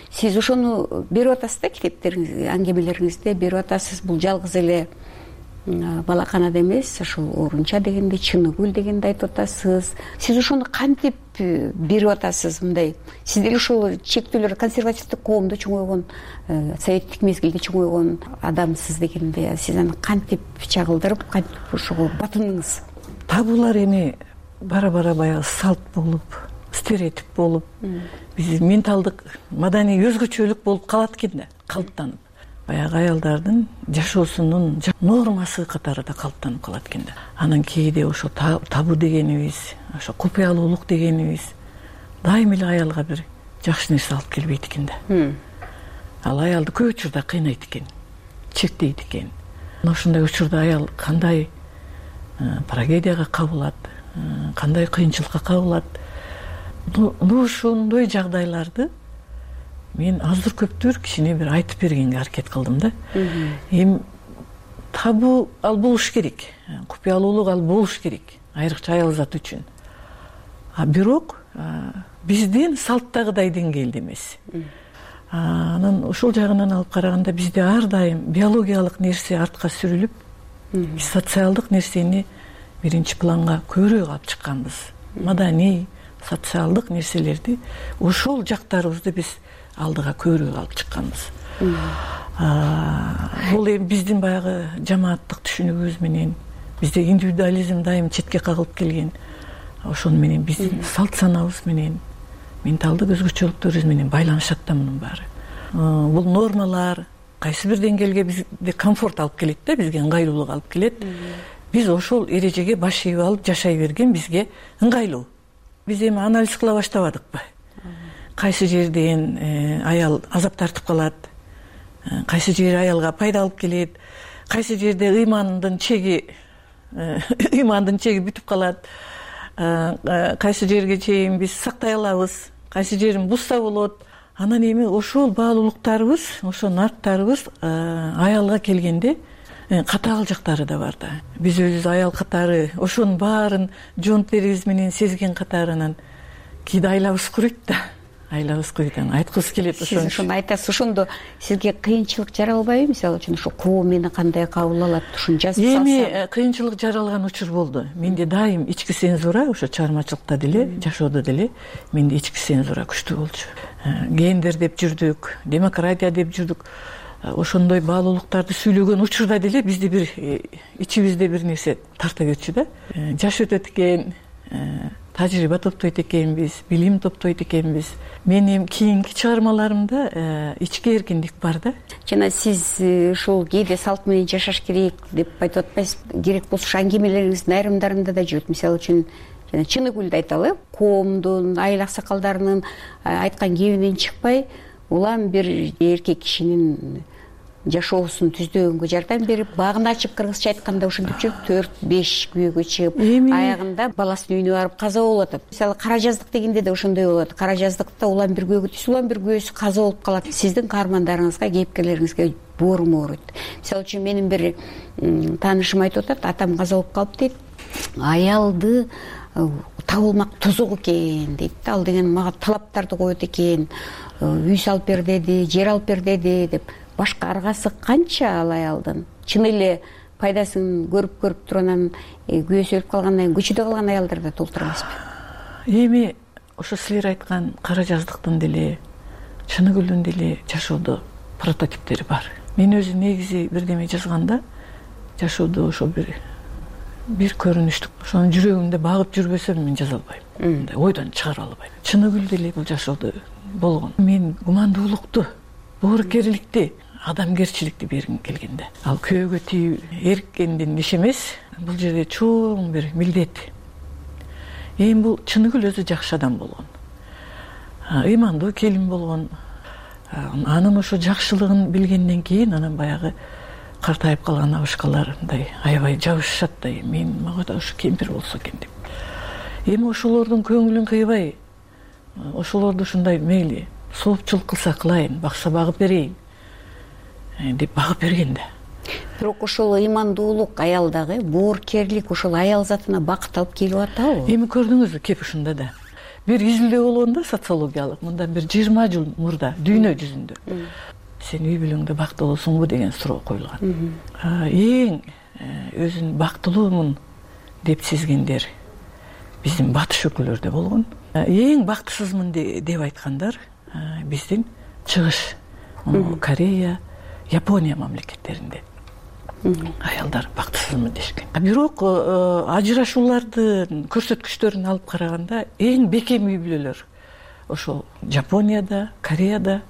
сиз ошону берип атасыз да, китептериңизде, аңгемелериңизде берип атасыз. Бул жалгыз эле балаканада эмес, ошол Орунча дегенде, Чыныгүл дегенди айтып атасыз. Сиз ошону кантип берип атасыз? Мындай сиз деле ушул чектөөлөр консервативдик коомдо чоңойгон, советтик мезгилде чоңойгон адамсыз дегенде, сиз аны кантип чагылдырып, кантип ошого батындыңыз? Табуулар эми бара-бара баягы салт болуп, стереотип болуп, биз менталдык, маданий өзгөчөлүк болуп калат экен да, калыптанып. Баягы аялдардын жашоосунун нормасы катары да калыптанып калат экен да. Анан кээде ошо табу дегенибиз, ошо купуялуулук дегенибиз дайым эле аялга бир жакшы нерсе алып келбейт экен да. Ал аялды көп учурда кыйнайт экен, чектейт экен. Ошондой учурда аял кандай трагедияга кабылат, кандай кыйынчылыкка кабылат. Ошондой жагдайларды мен аздыр көптүр кичине бир айтып бергенге аракет кылдым да. Эми табуу ал болуш керек, купуялуулук ал болуш керек, айрыкча аял зат үчүн. Бирок биздин салттагыдай деңгээлде эмес. Анан ушул жагынан алып караганда бизде ар дайым биологиялык нерсе артка сүрүлүп, социалдык нерсени биринчи планга көбүрөөк алып чыкканбыз. Маданий, социалдык нерселерди, ошол жактарыбызды биз алдыга көбүрөөк алып чыкканбыз. Бул эми биздин баягы жамааттык түшүнүгүбүз менен, бизде индивидуализм дайым четке кагылып келген. Ошону менен биздин салт санабыз менен, менталдык өзгөчөлүктөрүбүз менен байланышат да мунун баары. Бул нормалар кайсы бир деңгээлге бизде комфорт алып келет да, бизге ыңгайлуулук алып келет. Биз ошол эрежеге баш ийип алып жашай берген бизге ыңгайлуу. Биз эми анализ кыла баштабадыкпы? Кайсы жерден аял азап тартып калат, кайсы жери аялга пайда алып келет, кайсы жерде ыймандын чеги бүтүп калат, кайсы жерге чейин биз сактай алабыз, кайсы жерин бузса болот. Анан эми ошол баалуулуктарыбыз, ошол нарктарыбыз аялга келгенде катаал жактары да бар да. Биз өзүбүз аял катары ошонун баарын жоонтерибиз менен сезген катарынан кээде айлабыз курuyт да. Айлабыз курuyт, айткыбыз келет ошону. Сиз ошону айтасыз. Ошондо сизге кыйынчылык жаралбайбы? Мисалы үчүн ошо коом мени кандай кабыл алат, ушуну жазып салсам. Эми кыйынчылык жаралган учур болду. Менде дайым ички цензура, ошо чыгармачылыкта деле, жашоодо деле менде ички цензура күчтүү болчу. Гендер деп жүрдүк, демократия деп жүрдүк. Ошондой баалуулуктарды сүйлөгөн учурда деле бизди бир ичибизде бир нерсе тарта кетчү да. Жаш өтөт экен, тажрыйба топтойт экенбиз, билим топтойт экенбиз. Менин кийинки чыгармаларымда ички эркиндик бар да. Жана сиз ушул кээде салт менен жашаш керек деп айтып атпайсыз? Керек болсо айгемелериңиздин айрымдарында да жүрөт. Мисалы үчүн жана Чыныгүлдү айталы, коомдун, айыл аксакалдарынын айткан кебинен чыкпай, улам бир эркек кишинин жашоосун түздөгөнгө жардам берип, багын ачып, кыргызча айтканда ушинтип жүрүп 4-5 күйөөгө чыгып, аягында баласынын үйүнө барып каза болуп атат. Мисалы кара жаздык дегенде да ошондой болот. Кара жаздыкта улам бир күйөөгө түшүп, улам бир күйөөсү каза болуп калат. Сиздин каармандарыңызга, кейипкерлериңизге бооруму ооруйт. Мисалы үчүн менин бир таанышым айтып атат, атам каза болуп калып дейт. Аялды табылмак тозок экен дейт да. Ал деген мага талаптарды коет экен. Үй салып бер деди, жер алып бер деди деп. Башка аргасы канча ал аялдын? Чын эле пайдасын көрүп туруп анан күйөөсү өлүп калгандан кийин көчөдө калган аялдар да толтура эмеспи? Эми ошо силер айткан кара жаздыктын деле, Чыныгүлдүн деле жашоодо прототиптери бар. Мен өзү негизи бирдеме жазганда жашоодо ошо бир көрүнүштүк, ошону жүрөгүмдө багып жүрбөсөм мен жаза албайм. Мындай ойдон чыгара албайм. Чыныгүл деле бул жашоодо болгон. Мен гумандуулукту, боорукерликти, адамгерчиликти бергим келгенде. Ал күйөөгө тийип эрккендин иши эмес, бул жерде чоң бир милдет. Эми бул Чыныгүл өзү жакшы адам болгон. Ыймандуу келин болгон. Анын ошо жакшылыгын билгенден кийин анан баягы картайып калган абышкалар мындай аябай жабышышат да, мага да ушу кемпир болсо экен деп. Эми ошолордун көңүлүн кыйбай, ошолорду ушундай мейли соопчулук кылса кылайын, бакса багып берейин деп багып берген да. Бирок ошол ыймандуулук аялдагы боорукерлик ошол аял затына бакыт алып келип атабы? Эми көрдүңүзбү, кеп ушунда да. бир изилдөө болгон да социологиялык мындан бир 20 жыл мурда дүйнө жүзүндө сен үй бүлөңдө бактылуусуңбу деген суроо коюлган. Эң өзүн бактылуумун деп сезгендер биздин батыш өлкөлөрдө болгон. Эң бактысызмын деп айткандар биздин чыгыш Корея, Япония мамлекеттеринде аялдар бактысызмын дешкен. Бирок ажырашуулардын көрсөткүчтөрүн алып караганда эң бекем үй бүлөлөр ошол Жапонияда, Кореяда,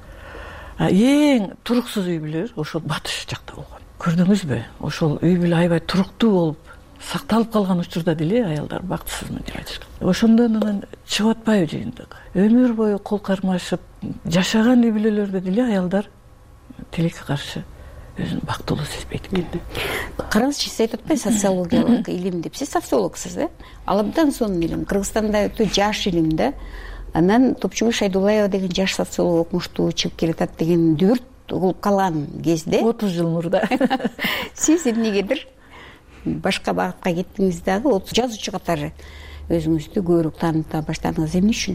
эң туруксуз үй бүлөлөр ошол батыш жакта болгон. Көрдүңүзбү? Ошол үй бүлө аябай туруктуу болуп сакталып калган учурда деле аялдар бактысызмын деп айтышкан. Ошондон анан чыгып атпайбы жыйынтык? Өмүр бою кол кармашып жашаган үй бүлөлөрдө деле аялдар тилекке каршы өзүн бактылуу сезбейт экен. Караңызчы, сиз айтып атпайсыз социологиялык илим деп. Сиз социологсуз, Ал абдан сонун илим. Кыргызстанда өтө жаш илим да. Анан Топчугул Шайдуллаева деген жаш социолог окумуштуу чыгып келатат деген дүбүрт угулуп калган кезде 30 жыл мурда сиз эмнегедир башка багытка кеттиңиз дагы, жазуучу катары өзүңүздү көбүрөөк тааныта баштадыңыз. Эмне үчүн?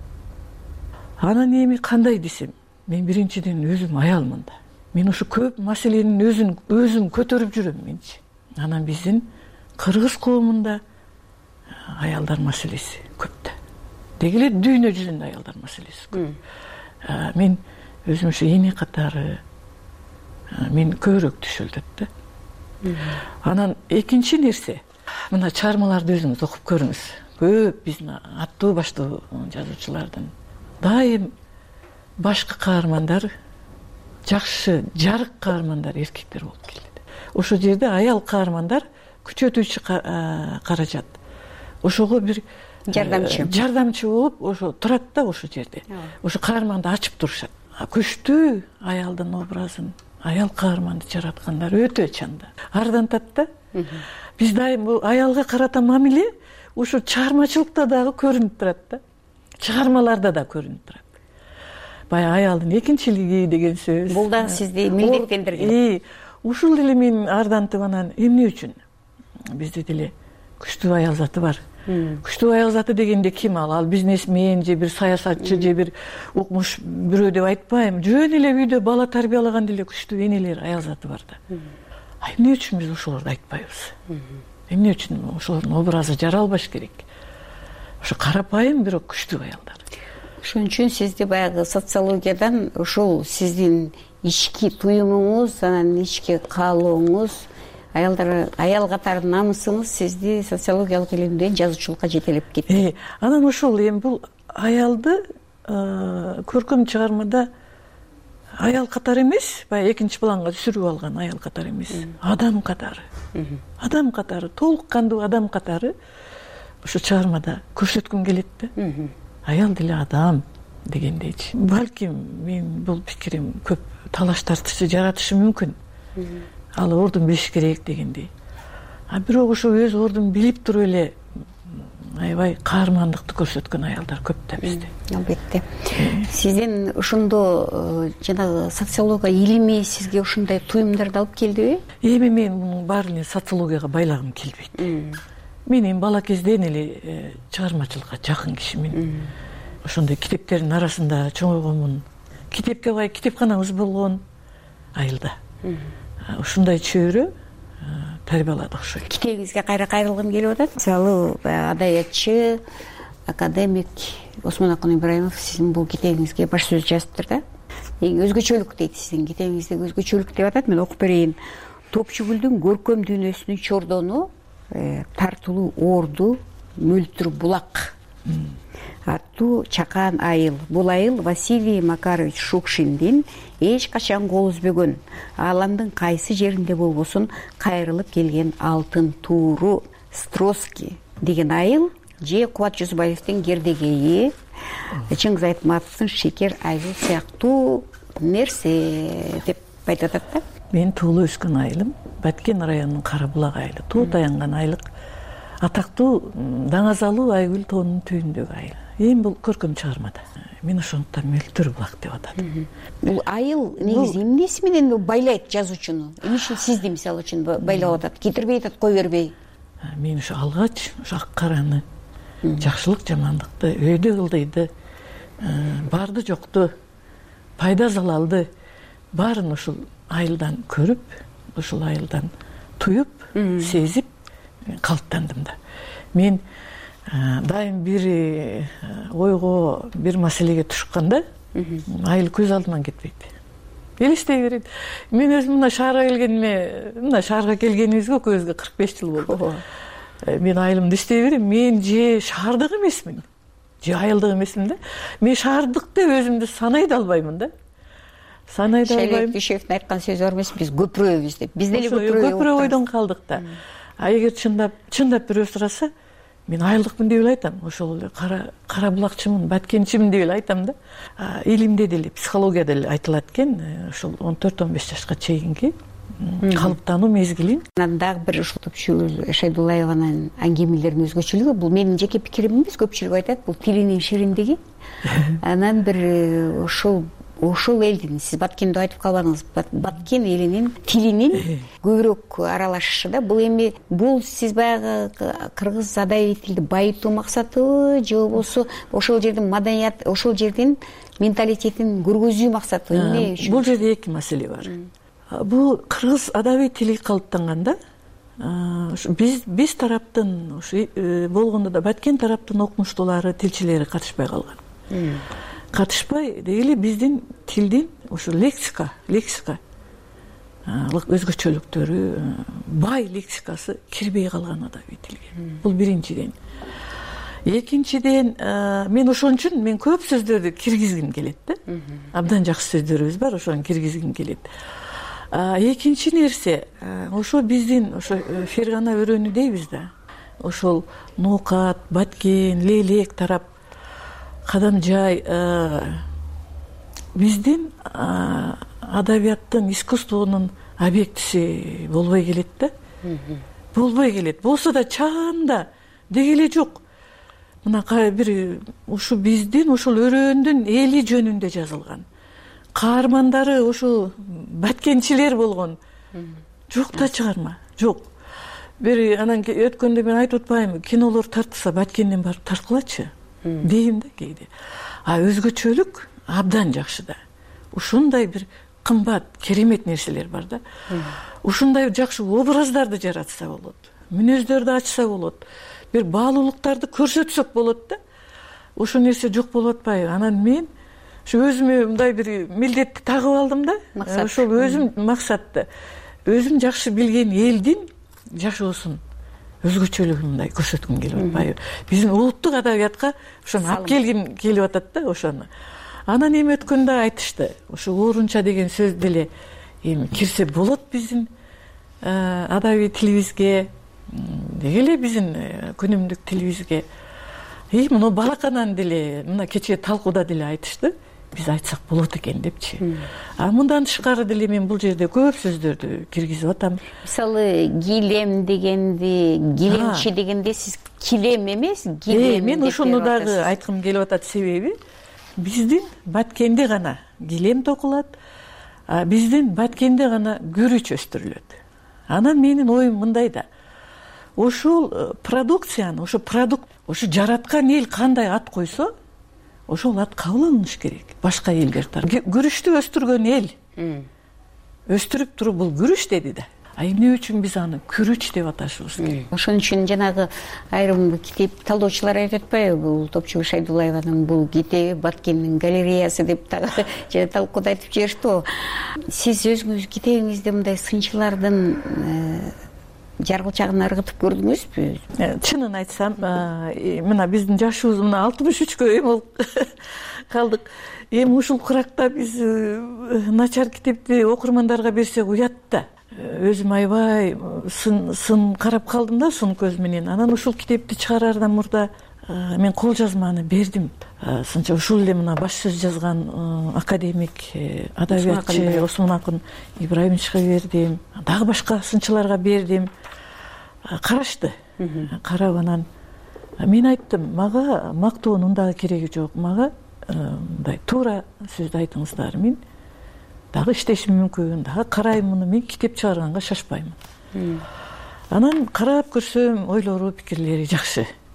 Анан эми кандай десем, мен биринчиден өзүм аялмын да. Мен ушу көп маселенин өзүм көтөрүп жүрөм менчи. Анан биздин кыргыз коомунда аялдар маселеси көп да. Деги эле дүйнө жүзүндө аялдар маселеси көп. Мен өзүм ушу эне катары мен көбүрөөк түшүлдөт да. Анан экинчи нерсе, мына чыгармаларды өзүңүз окуп көрүңүз. Көп биздин аттуу баштуу жазуучулардын дайым башкы каармандар, жакшы жарык каармандар эркектер болуп келет. Ошол жерде аял каармандар күчөтүүчү каражат. Ошого бир жардамчы болуп ошо турат да ошол жерде. Ошо каарманды ачып турушат. Күчтүү аялдын образын, аял каарманды жараткандар өтө чанда. Ардантат да. Биз дайым бул аялга карата мамиле ушу чыгармачылыкта дагы көрүнүп турат да. Чыгармаларда да көрүнүп турат. Баягы аялдын экинчилиги деген сөз. Бул да сизди милдеттендирген. Ушул деле мен ардантып анан эмне үчүн? Бизде деле күчтүү аял заты бар. Күчтүү аял заты дегенде ким ал? Ал бизнесмен же бир саясатчы же бир укмуш бирөө деп айтпайм. Жөн эле үйдө бала тарбиялаган деле күчтүү энелер, аял заты бар да. Эмне үчүн биз ошолорду айтпайбыз? Эмне үчүн ошолордун образы жаралбаш керек? Ошо карапайым бирок күчтүү аялдар. Ошон үчүн сизди баягы социологиядан ошол сиздин ички туюмуңуз, анан ички каалооңуз, аял катары намысыңыз сизди социологиялык илимден жазуучулукка жетелеп кетти. Анан ошол эми бул аялды көркөм чыгармада аял катары эмес, баягы экинчи планга түсүрүп алган аял катары эмес, адам катары. Адам катары, толук кандуу адам катары ошо чыгармада көрсөткүм келет да. Аял деле адам дегендейчи. Балким мен бул пикирим көп талаш тартышы жаратышы мүмкүн. Ал ордун билиш керек дегендей. Бирок ошо өз ордун билип туруп эле аябай каармандыкты көрсөткөн аялдар көп да бизде. Албетте. Сиздин ошондо жанагы социология илими сизге ушундай туюмдарды алып келдиби? Эми мен мунун баарын социологияга байлагым келбейт. Мен эми бала кезден эле чыгармачылыкка жакын кишимин. Ошондой китептердин арасында чоңойгонмун. Китепке бай китепканабыз болгон айылда. Ушундай чөйрө тарбияладык ошо. Китебиңизге кайра кайрылгым келип атат. Мисалы, адаятчы, академик Осмон Акын Ибраимов сиздин бул китебиңизге баш сөз жазыптыр да. Эң өзгөчөлүк дейт сиздин китебиңизде, өзгөчөлүк деп атат. Мен окуп берейин. Топчугулдун көркөм дүйнөсүнүн чордону тартылуу орду мөлтүр булак аттуу чакан айыл. Бул айыл Василий Макарович Шукшиндин эч качан кол үзбөгөн, ааламдын кайсы жеринде болбосун кайрылып келген алтын тууру Строски деген айыл же Кубат Жусубаевдин Гердегейи, Чыңгыз Айтматовдун Шекер айыл сыяктуу нерсе деп айтып атат да. Мен туулуп өскөн айылым Баткен районунун Кара булак айылы. Туу таянган айылык. Атактуу Даңазалуу Айгүл тоонунун түбүндөгү айыл. Эми бул көркөм чыгармада. Мен ошондуктан мөлтүр булак деп атадым. Бул айыл негизи эмнеси менен байлайт жазуучуну? Эмне үчүн сизди мисалы үчүн байлап атат? Кетирбей атат, кой бербей. Мен ушу алгач ушу ак караны жакшылык жамандыкты, өйдө ылдыйды, барды жокту, пайда залалды баарын ушул айылдан көрүп, ушул айылдан туюп, сезип калыптандым да. Мен дайым бир ойго, бир маселеге тушканда айыл көз алдыман кетпейт. Элестей берет. Мен өзүм мына шаарга келгенибизге көзгө 45 жыл болду. Мен айылымды иштей берем. Мен же шаардык эмесмин, же айылдык эмесмин да. Мен шаардык деп өзүмдү санай да албаймын да. Шайлек Дүйшевдин айткан сөзү бар эмес, биз көпүрөбүз деп. Биз деле көпүрө ойдон калдык да. Эгер чындап бирөө сураса, мен айылдыкмын деп эле айтам. Ошол эле кара булакчымын, баткенчимин деп эле айтам да. Илимде деле, психологияда деле айтылат экен, ошол 14-15 жашка чейинки калыптануу мезгилин. Анан дагы бир ушул Топчугул Шайдуллаеванын аңгемелеринин өзгөчөлүгү, бул менин жеке пикирим эмес, көпчүлүк айтат, бул тилинин шириндиги. Анан бир ошол элдин, сиз Баткенди айтып калбадыңыз, Баткен элинин тилинин көбүрөөк аралашышы да. Бул сиз баягы кыргыз адабий тилди байытуу максатыбы, же болбосо ошол жердин маданият, ошол жердин менталитетин көргөзүү максатыбы? Эмне үчүн? Бул жерде эки маселе бар. Бул кыргыз адабий тили калыптанганда, биз тараптын болгондо да Баткен тараптын окумуштуулары, тилчилери катышпай калган. Катышпай дегеле биздин тилдин ошо лексика өзгөчөлүктөрү, бай лексикасы кирбей калган адабий тилге. Бул биринчиден. Экинчиден, мен ошон үчүн мен көп сөздөрдү киргизгим келет да. Абдан жакшы сөздөрүбүз бар, ошону киргизгим келет. Экинчи нерсе, ошо биздин ошо фергана өрөөнү дейбиз да. Ошол Ноокат, Баткен, Лейлек тарап, Кадамжай биздин адабияттын, искусствонун объектиси болбой келет да. Болбой келет. Болсо да чаанда дегеле жок. Мына бир ушу биздин ошол өрөөндүн эли жөнүндө жазылган. Каармандары ошо баткенчилер болгон. Жок да чыгарма. Жок. Бир анан өткөндө мен айтып атпаймынбы, кинолор тартылса Баткенден барып тарткылачы дейм да кээде. Өзгөчөлүк абдан жакшы да. Ушундай бир кымбат, керемет нерселер бар да. Ушундай жакшы образдарды жаратса болот. Мүнөздөрдү ачса болот. Бир баалуулуктарды көрсөтсөк болот да. Ошол нерсе жок болуп атпайбы? Анан мен ушу өзүмө мындай бир милдетти тагып алдым да. Ошол өзүм максатты. Өзүм жакшы билген элдин жашоосун, өзгөчөлүгүн мындай көрсөткүм келип атпайбы? Биздин улуттук адабиятка ошону алып келгим келип атат да, ошону. Анан эми өткөндө айтышты, ошо оорунча деген сөз деле эми кирсе болот биздин адабий тилибизге, деги эле биздин күнүмдүк тилибизге. Муну балаканан деле, мына кечээ талкууда деле айтышты. Биз айтсак болот экен депчи. Мындан тышкары деле мен бул жерде көп сөздөрдү киргизип атам. Мисалы, гилем дегенди, гилемчи дегенде сиз килем эмес, гилем. Мен ошону дагы айткым келип атат, себеби биздин Баткенде гана гилем токулат, биздин Баткенде гана күрүч өстүрүлөт. Анан менин оюм мындай да. Ошол продукцияны, ошо продукт, ошо жараткан эл кандай ат койсо, ошол ат кабыл алыныш керек. Башка элдер тарапынан. Күрүчтү өстүргөн эл өстүрүп туруп бул күрүч деди да. Эмне үчүн биз аны күрүч деп аташыбыз керек? Ошон үчүн жанагы айрым китеп талдоочулар айтып атпайбы, бул Топчугул Шайдуллаеванын бул китеби Баткендин галереясы деп дагы жана талкууда айтып жибериштиби? Сиз өзүңүз китебиңизде мындай сынчылардын жаргылчагын ыргытып көрдүңүзбү? Чынын айтсам, мына биздин жашыбыз мына 63кө эм болуп калдык. Эми ушул кыракта биз начар китепти окурмандарга берсек уят да. Өзүм аябай сын карап калдым да, сын көз менен. Анан ушул китепти чыгараардан мурда мен кол жазманы бердим. Сынча ушул эле мына баш сөз жазган академик, адабиятчы Осмон Акын Ибраимовичке бердим. Дагы башка сынчыларга бердим. Карашты. Карап анан мен айттым, мага мактоонун дагы кереги жок. Мага мындай туура сөздү айтыңыздар. Мен дагы иштешим мүмкүн, дагы карайм муну, мен китеп чыгарганга шашпаймын. Анан карап көрсөм, ойлору, пикирлери жакшы.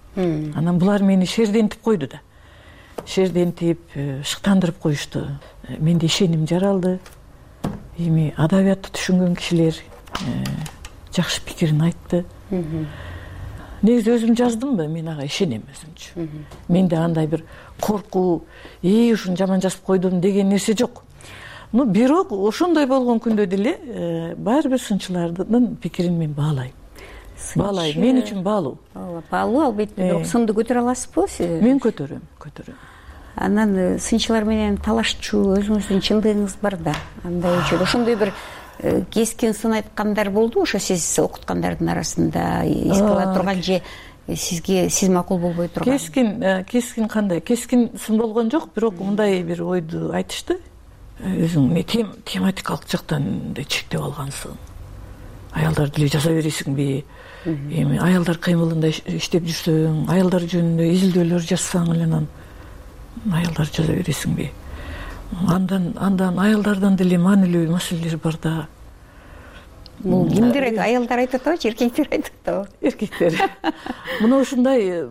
Анан булар мени шердентип койду да. Шердентип, шыктандырып коюшту. Менде ишеним жаралды. Эми адабиятты түшүнгөн кишилер жакшы пикирин айтты. Негизи өзүм жаздымбы, мен ага ишенем өзүмчү. Менде андай бир коркуу, ушуну жаман жазып койдум деген нерсе жок. Бирок ошондой болгон күндө деле баары бир сынчылардын пикирин мен баалайм. Баалайм, мен үчүн баалуу. Баалуу албетте, бирок сынды көтөрө аласызбы сиз? Мен көтөрөм. Анан сынчылар менен талашчу, өзүңүздүн чындыгыңыз бар да. Андай учурда ошондой бир кескин сын айткандар болду ошо сиз окуткандардын арасында эске ала турган же сиз макул болбой турган? Кескин кандай? Кескин сын болгон жок, бирок мындай бир ойду айтышты. Өзүң тематикалык жактан чектеп алгансың. Аялдар деле жаза бересиңби? Эми аялдар кыймылында иштеп жүрсөң, аялдар жөнүндө изилдөөлөр жазсаң эле анан аялдар жаза бересиңби? Андан аялдардан деле маанилүү маселелер бар да. Бул кимдер аялдар айтып атабы, эркектер айтып атабы? Эркектер. Мына ушундай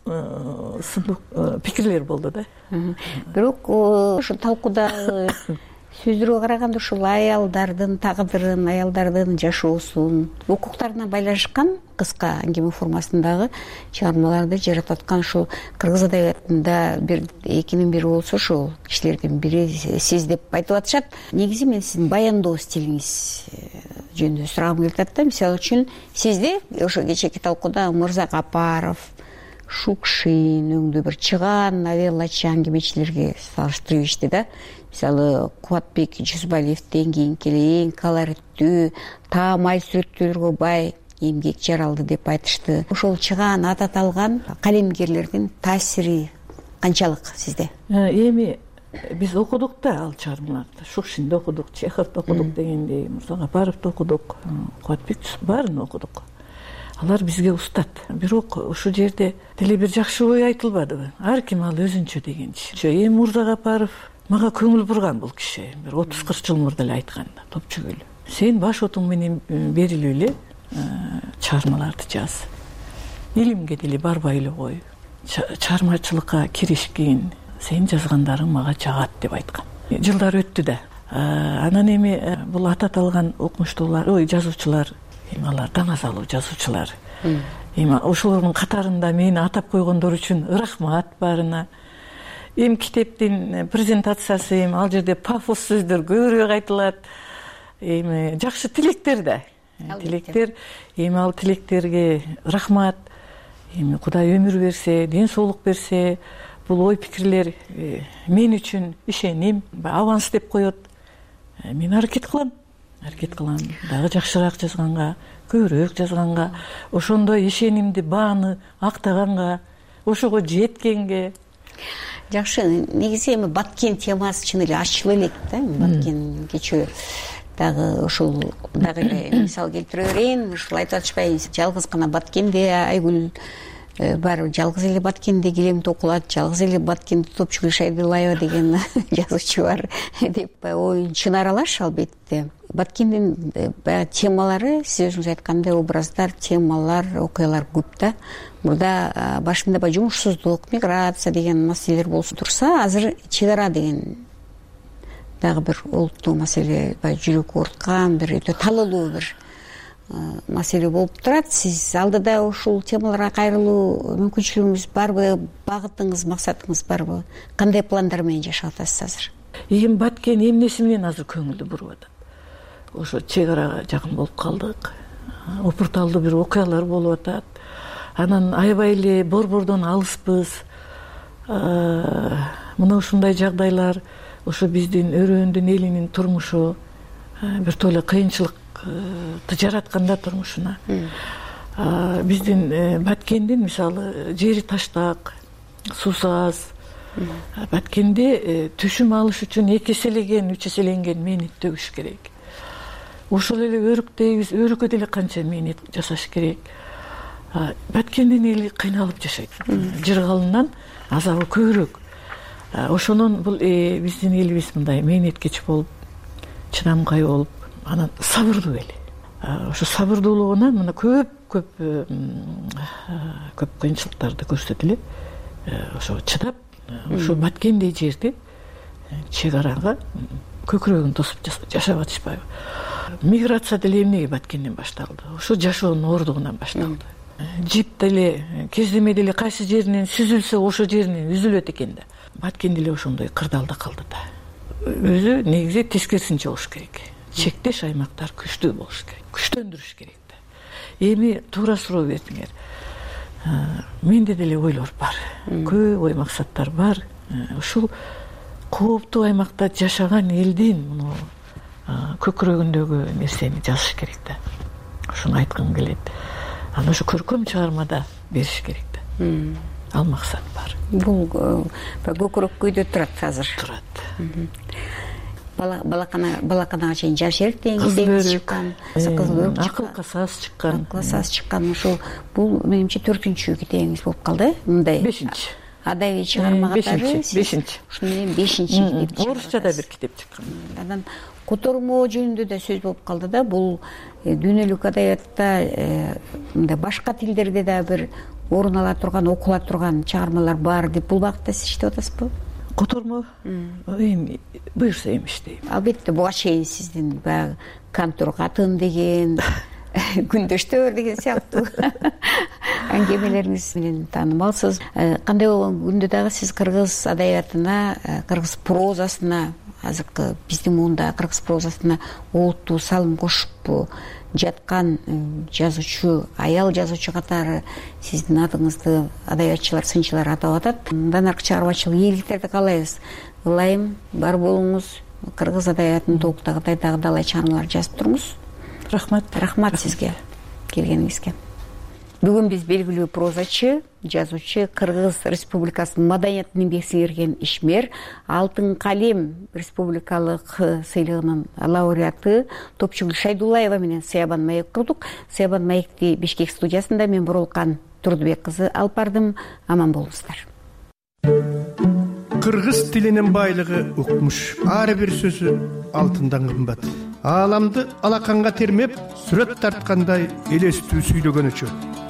пикирлер болду да. Бирок ошо талкууда сөздөргө караганда ушул аялдардын тагдырын, аялдардын жашоосун, укуктарына байланышкан кыска аңгеме формасындагы чыгармаларды жаратып аткан ушул кыргыз адабиятында экинин бири болсо ошол кишилердин бири сиз деп айтып атышат. Негизи мен сиздин баяндоо стилиңиз жөнүндө сурагым келип атат да. Мисалы үчүн сизде ошо кечээки талкууда Мырзагапаров, Шукшин өңдүү бир чыгаан новеллачы аңгемечилерге салыштырып ишти да. Мисалы Кубатбек Жүзбалиевден кийинки эле эң колориттүү, таамай сүрөттөргө бай эмгек жаралды деп айтышты. Ошол чыгаан ат аталган калемгерлердин таасири канчалык сизде? Эми биз окудук да ал чыгармаларды. Шукшинди окудук, Чеховду окудук дегендей, Мырзагапаровду окудук, Кубатбек баарын окудук. Алар бизге устат. Бирок ушул жерде деле бир жакшы ой айтылбадыбы? Ар ким ал өзүнчө дегенчи. Эми Мырзагапаров мага көңүл бурган бул киши. Бир 30-40 жыл мурда эле айткан да, топчөгөлү. Сен баш отуң менен берилип эле чыгармаларды жаз. Илимге деле барбай эле кой. Чыгармачылыкка киришкин. Сен жазгандарың мага жагат деп айткан. Жылдар өттү да. Анан эми бул ат аталган окумуштуулар, жазуучулар, алар даңазалуу жазуучулар. Эми ошолордун катарында мени атап койгондор үчүн рахмат баарына. Эми китептин презентациясы, эми ал жерде пафос сөздөр көбүрөөк айтылат. Эми жакшы тилектер да. Тилектер, эми ал тилектерге рахмат. Эми Кудай өмүр берсе, ден соолук берсе, бул ой пикирлер мен үчүн ишеним, аванс деп коет. Мен аракет кылам. Дагы жакшыраак жазганга, көбүрөөк жазганга, ошондой ишенимди, бааны актаганга, ошого жеткенге. Жакшы, негизи эми Баткен темасы чын эле ачылып элек да. Баткен кечээ дагы ошол дагы эле мисал келтире берейин. Ушул айтып атышпайбы, жалгыз гана Баткенде Айгүл бар, жалгыз эле Баткенде килем токулат, жалгыз эле Баткенде Топчугүл Шайдылаева деген жазуучу бар деп оюн чын аралаш албетте. Баткендин темалары, сиз өзүңүз айткандай, образдар, темалар, окуялар көп да. Мурда башында жумушсуздук, миграция деген маселелер болсо турса, азыр чек ара деген дагы бир олуттуу маселе, жүрөк ооруткан, бир өтө талоолуу бир маселе болуп турат. Сиз алдыда ушул темаларга кайрылуу мүмкүнчүлүгүңүз барбы, багытыңыз, максатыңыз барбы? Кандай пландар менен жашап атасыз азыр? Эми Баткен эмнеси менен азыр көңүлдү буруп атат? Ошо чек арага жакын болуп калдык. Опурталдуу бир окуялар болуп атат. Анан аябай эле борбордон алыспыз. Мына ушундай жагдайлар ошо биздин өрөөндүн элинин турмушу бир толо кыйынчылыкты жаратканда турмушуна. Биздин Баткендин мисалы жери таштак, суусу аз. Баткенде түшүм алыш үчүн 2 эселеген, 3 эселенген мээнет төгүш керек. Ошол эле өрүктейбиз, өрүккө деле канча мээнет жасаш керек. Баткендин эли кыйналып жашайт. Жыргалынан азабы көбүрөөк. Ошонун бул биздин элибиз мындай мээнеткеч болуп, чыдамкай болуп, анан сабырдуу эли. ошо сабырдуулугунан мына көп кыйынчылыктарды көрсөтүп эле ошого чыдап ушул баткендей жерди чек арага көкүрөгүн тосуп жашап атышпайбы. Миграция деле эмнеге Баткенден башталды? Ошо жашоонун оордугунан башталды. Жип деле кездеме деле кайсы жеринен сүзүлсө ошо жеринен үзүлөт экен да. Баткен деле ошондой кырдаалда калды да. Өзү негизи тескерисинче болуш керек. Чектеш аймактар күчтүү болуш керек, күчтөндүрүш керек да. Эми туура суроо бердиңер. Менде деле ойлор бар, көп ой максаттар бар. Ушул кооптуу аймакта жашаган элдин муну көкүрөгүндөгү нерсени жазыш керек да. Ошону айткым келет. Аны ошо көркөм чыгармада бериш керек да. Ал максат бар. Бул көкүрөк күйдө турат азыр. Турат. Балаканага чейин жашерт деңиз чыккан, акыл касас чыккан. Ошол бул менимче 4-чү китебиңиз болуп калды. Мындай 5-чи. Адабий чыгарма катары 5-чи. Ушуну менен 5-чи китеп. Орусчада бир китеп чыккан. Анан котормо жөнүндө да сөз болуп калды да. Бул дүйнөлүк адабиятта мындай башка тилдерде да бир орун ала турган, окула турган чыгармалар бар деп бул багытта сиз иштеп атасызбы? Котормо? Эми буюрса эми иштейм. Албетте буга чейин сиздин баягы Кантур катын деген, Күндөштөр деген сыяктуу аңгемелериңиз менен таанымалсыз. Кандай болгон күндө дагы сиз кыргыз адабиятына, кыргыз прозасына, азыркы биздин муунда кыргыз прозасына олуттуу салым кошуп жаткан жазуучу, аял жазуучу катары сиздин атыңызды адабиятчылар, сынчылар атап атат. Мындан аркы чыгармачылык ийгиликтерди каалайбыз. Ылайым бар болуңуз, кыргыз адабиятынын тобуктагы дагы далай чыгармалар жазып туруңуз. Рахмат сизге келгениңизге. Бүгүн биз белгилүү прозачы, жазуучу, Кыргыз Республикасынын маданиятын эмгек сиңирген ишмер, Алтын калем республикалык сыйлыгынын лауреаты Топчугүл Шайдуллаева менен Сыябан маек курдук. Сыябан маекти Бишкек студиясында мен Бурулкан Турдубек кызы алып бардым. Аман болуңуздар. Кыргыз тилинин байлыгы укмуш. Ар бир сөзү алтындан кымбат. Ааламды алаканга термеп, сүрөт тарткандай элестүү сүйлөгөнүчө.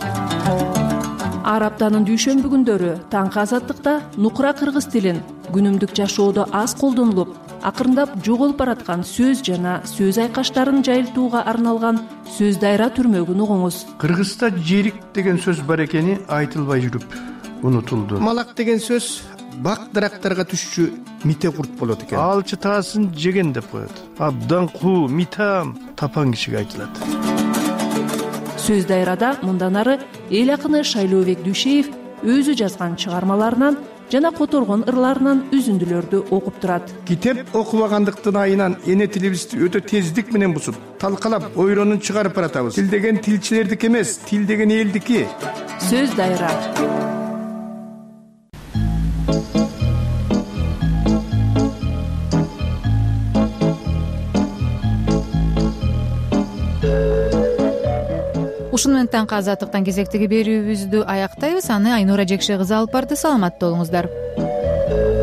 Ар аптанын дүйшөмбү күндөрү таңкы азаттыкта нукура кыргыз тилин күнүмдүк жашоодо аз колдонулуп, акырындап жоголуп бараткан сөз жана сөз айкаштарын жайылтууга арналган сөз дайра түрмөгүн угуңуз. Кыргызда жерик деген сөз бар экени айтылбай жүрүп унутулду. Малак деген сөз бак дарактарга түшчү мите курт болот экен. Алчы таасын жеген деп коет. Абдан куу, митам тапан кишиге айтылат. Сөз дайрада мындан ары эл акыны Шайлообек Дүйшеев өзү жазган чыгармаларынан жана которгон ырларынан үзүндүлөрдү окуп турат. Китеп окубагандыктын айынан эне тилибизди өтө тездик менен бузуп, талкалап, ойронун чыгарып баратабыз. Тил деген тилчилердики эмес, тил деген элдики. Сөз дайра. Ушуну менен таңкы азаттыктан кезектеги берүүбүздү аяктайбыз. Аны Айнура Жекше кызы алып барды. Саламатта болуңуздар.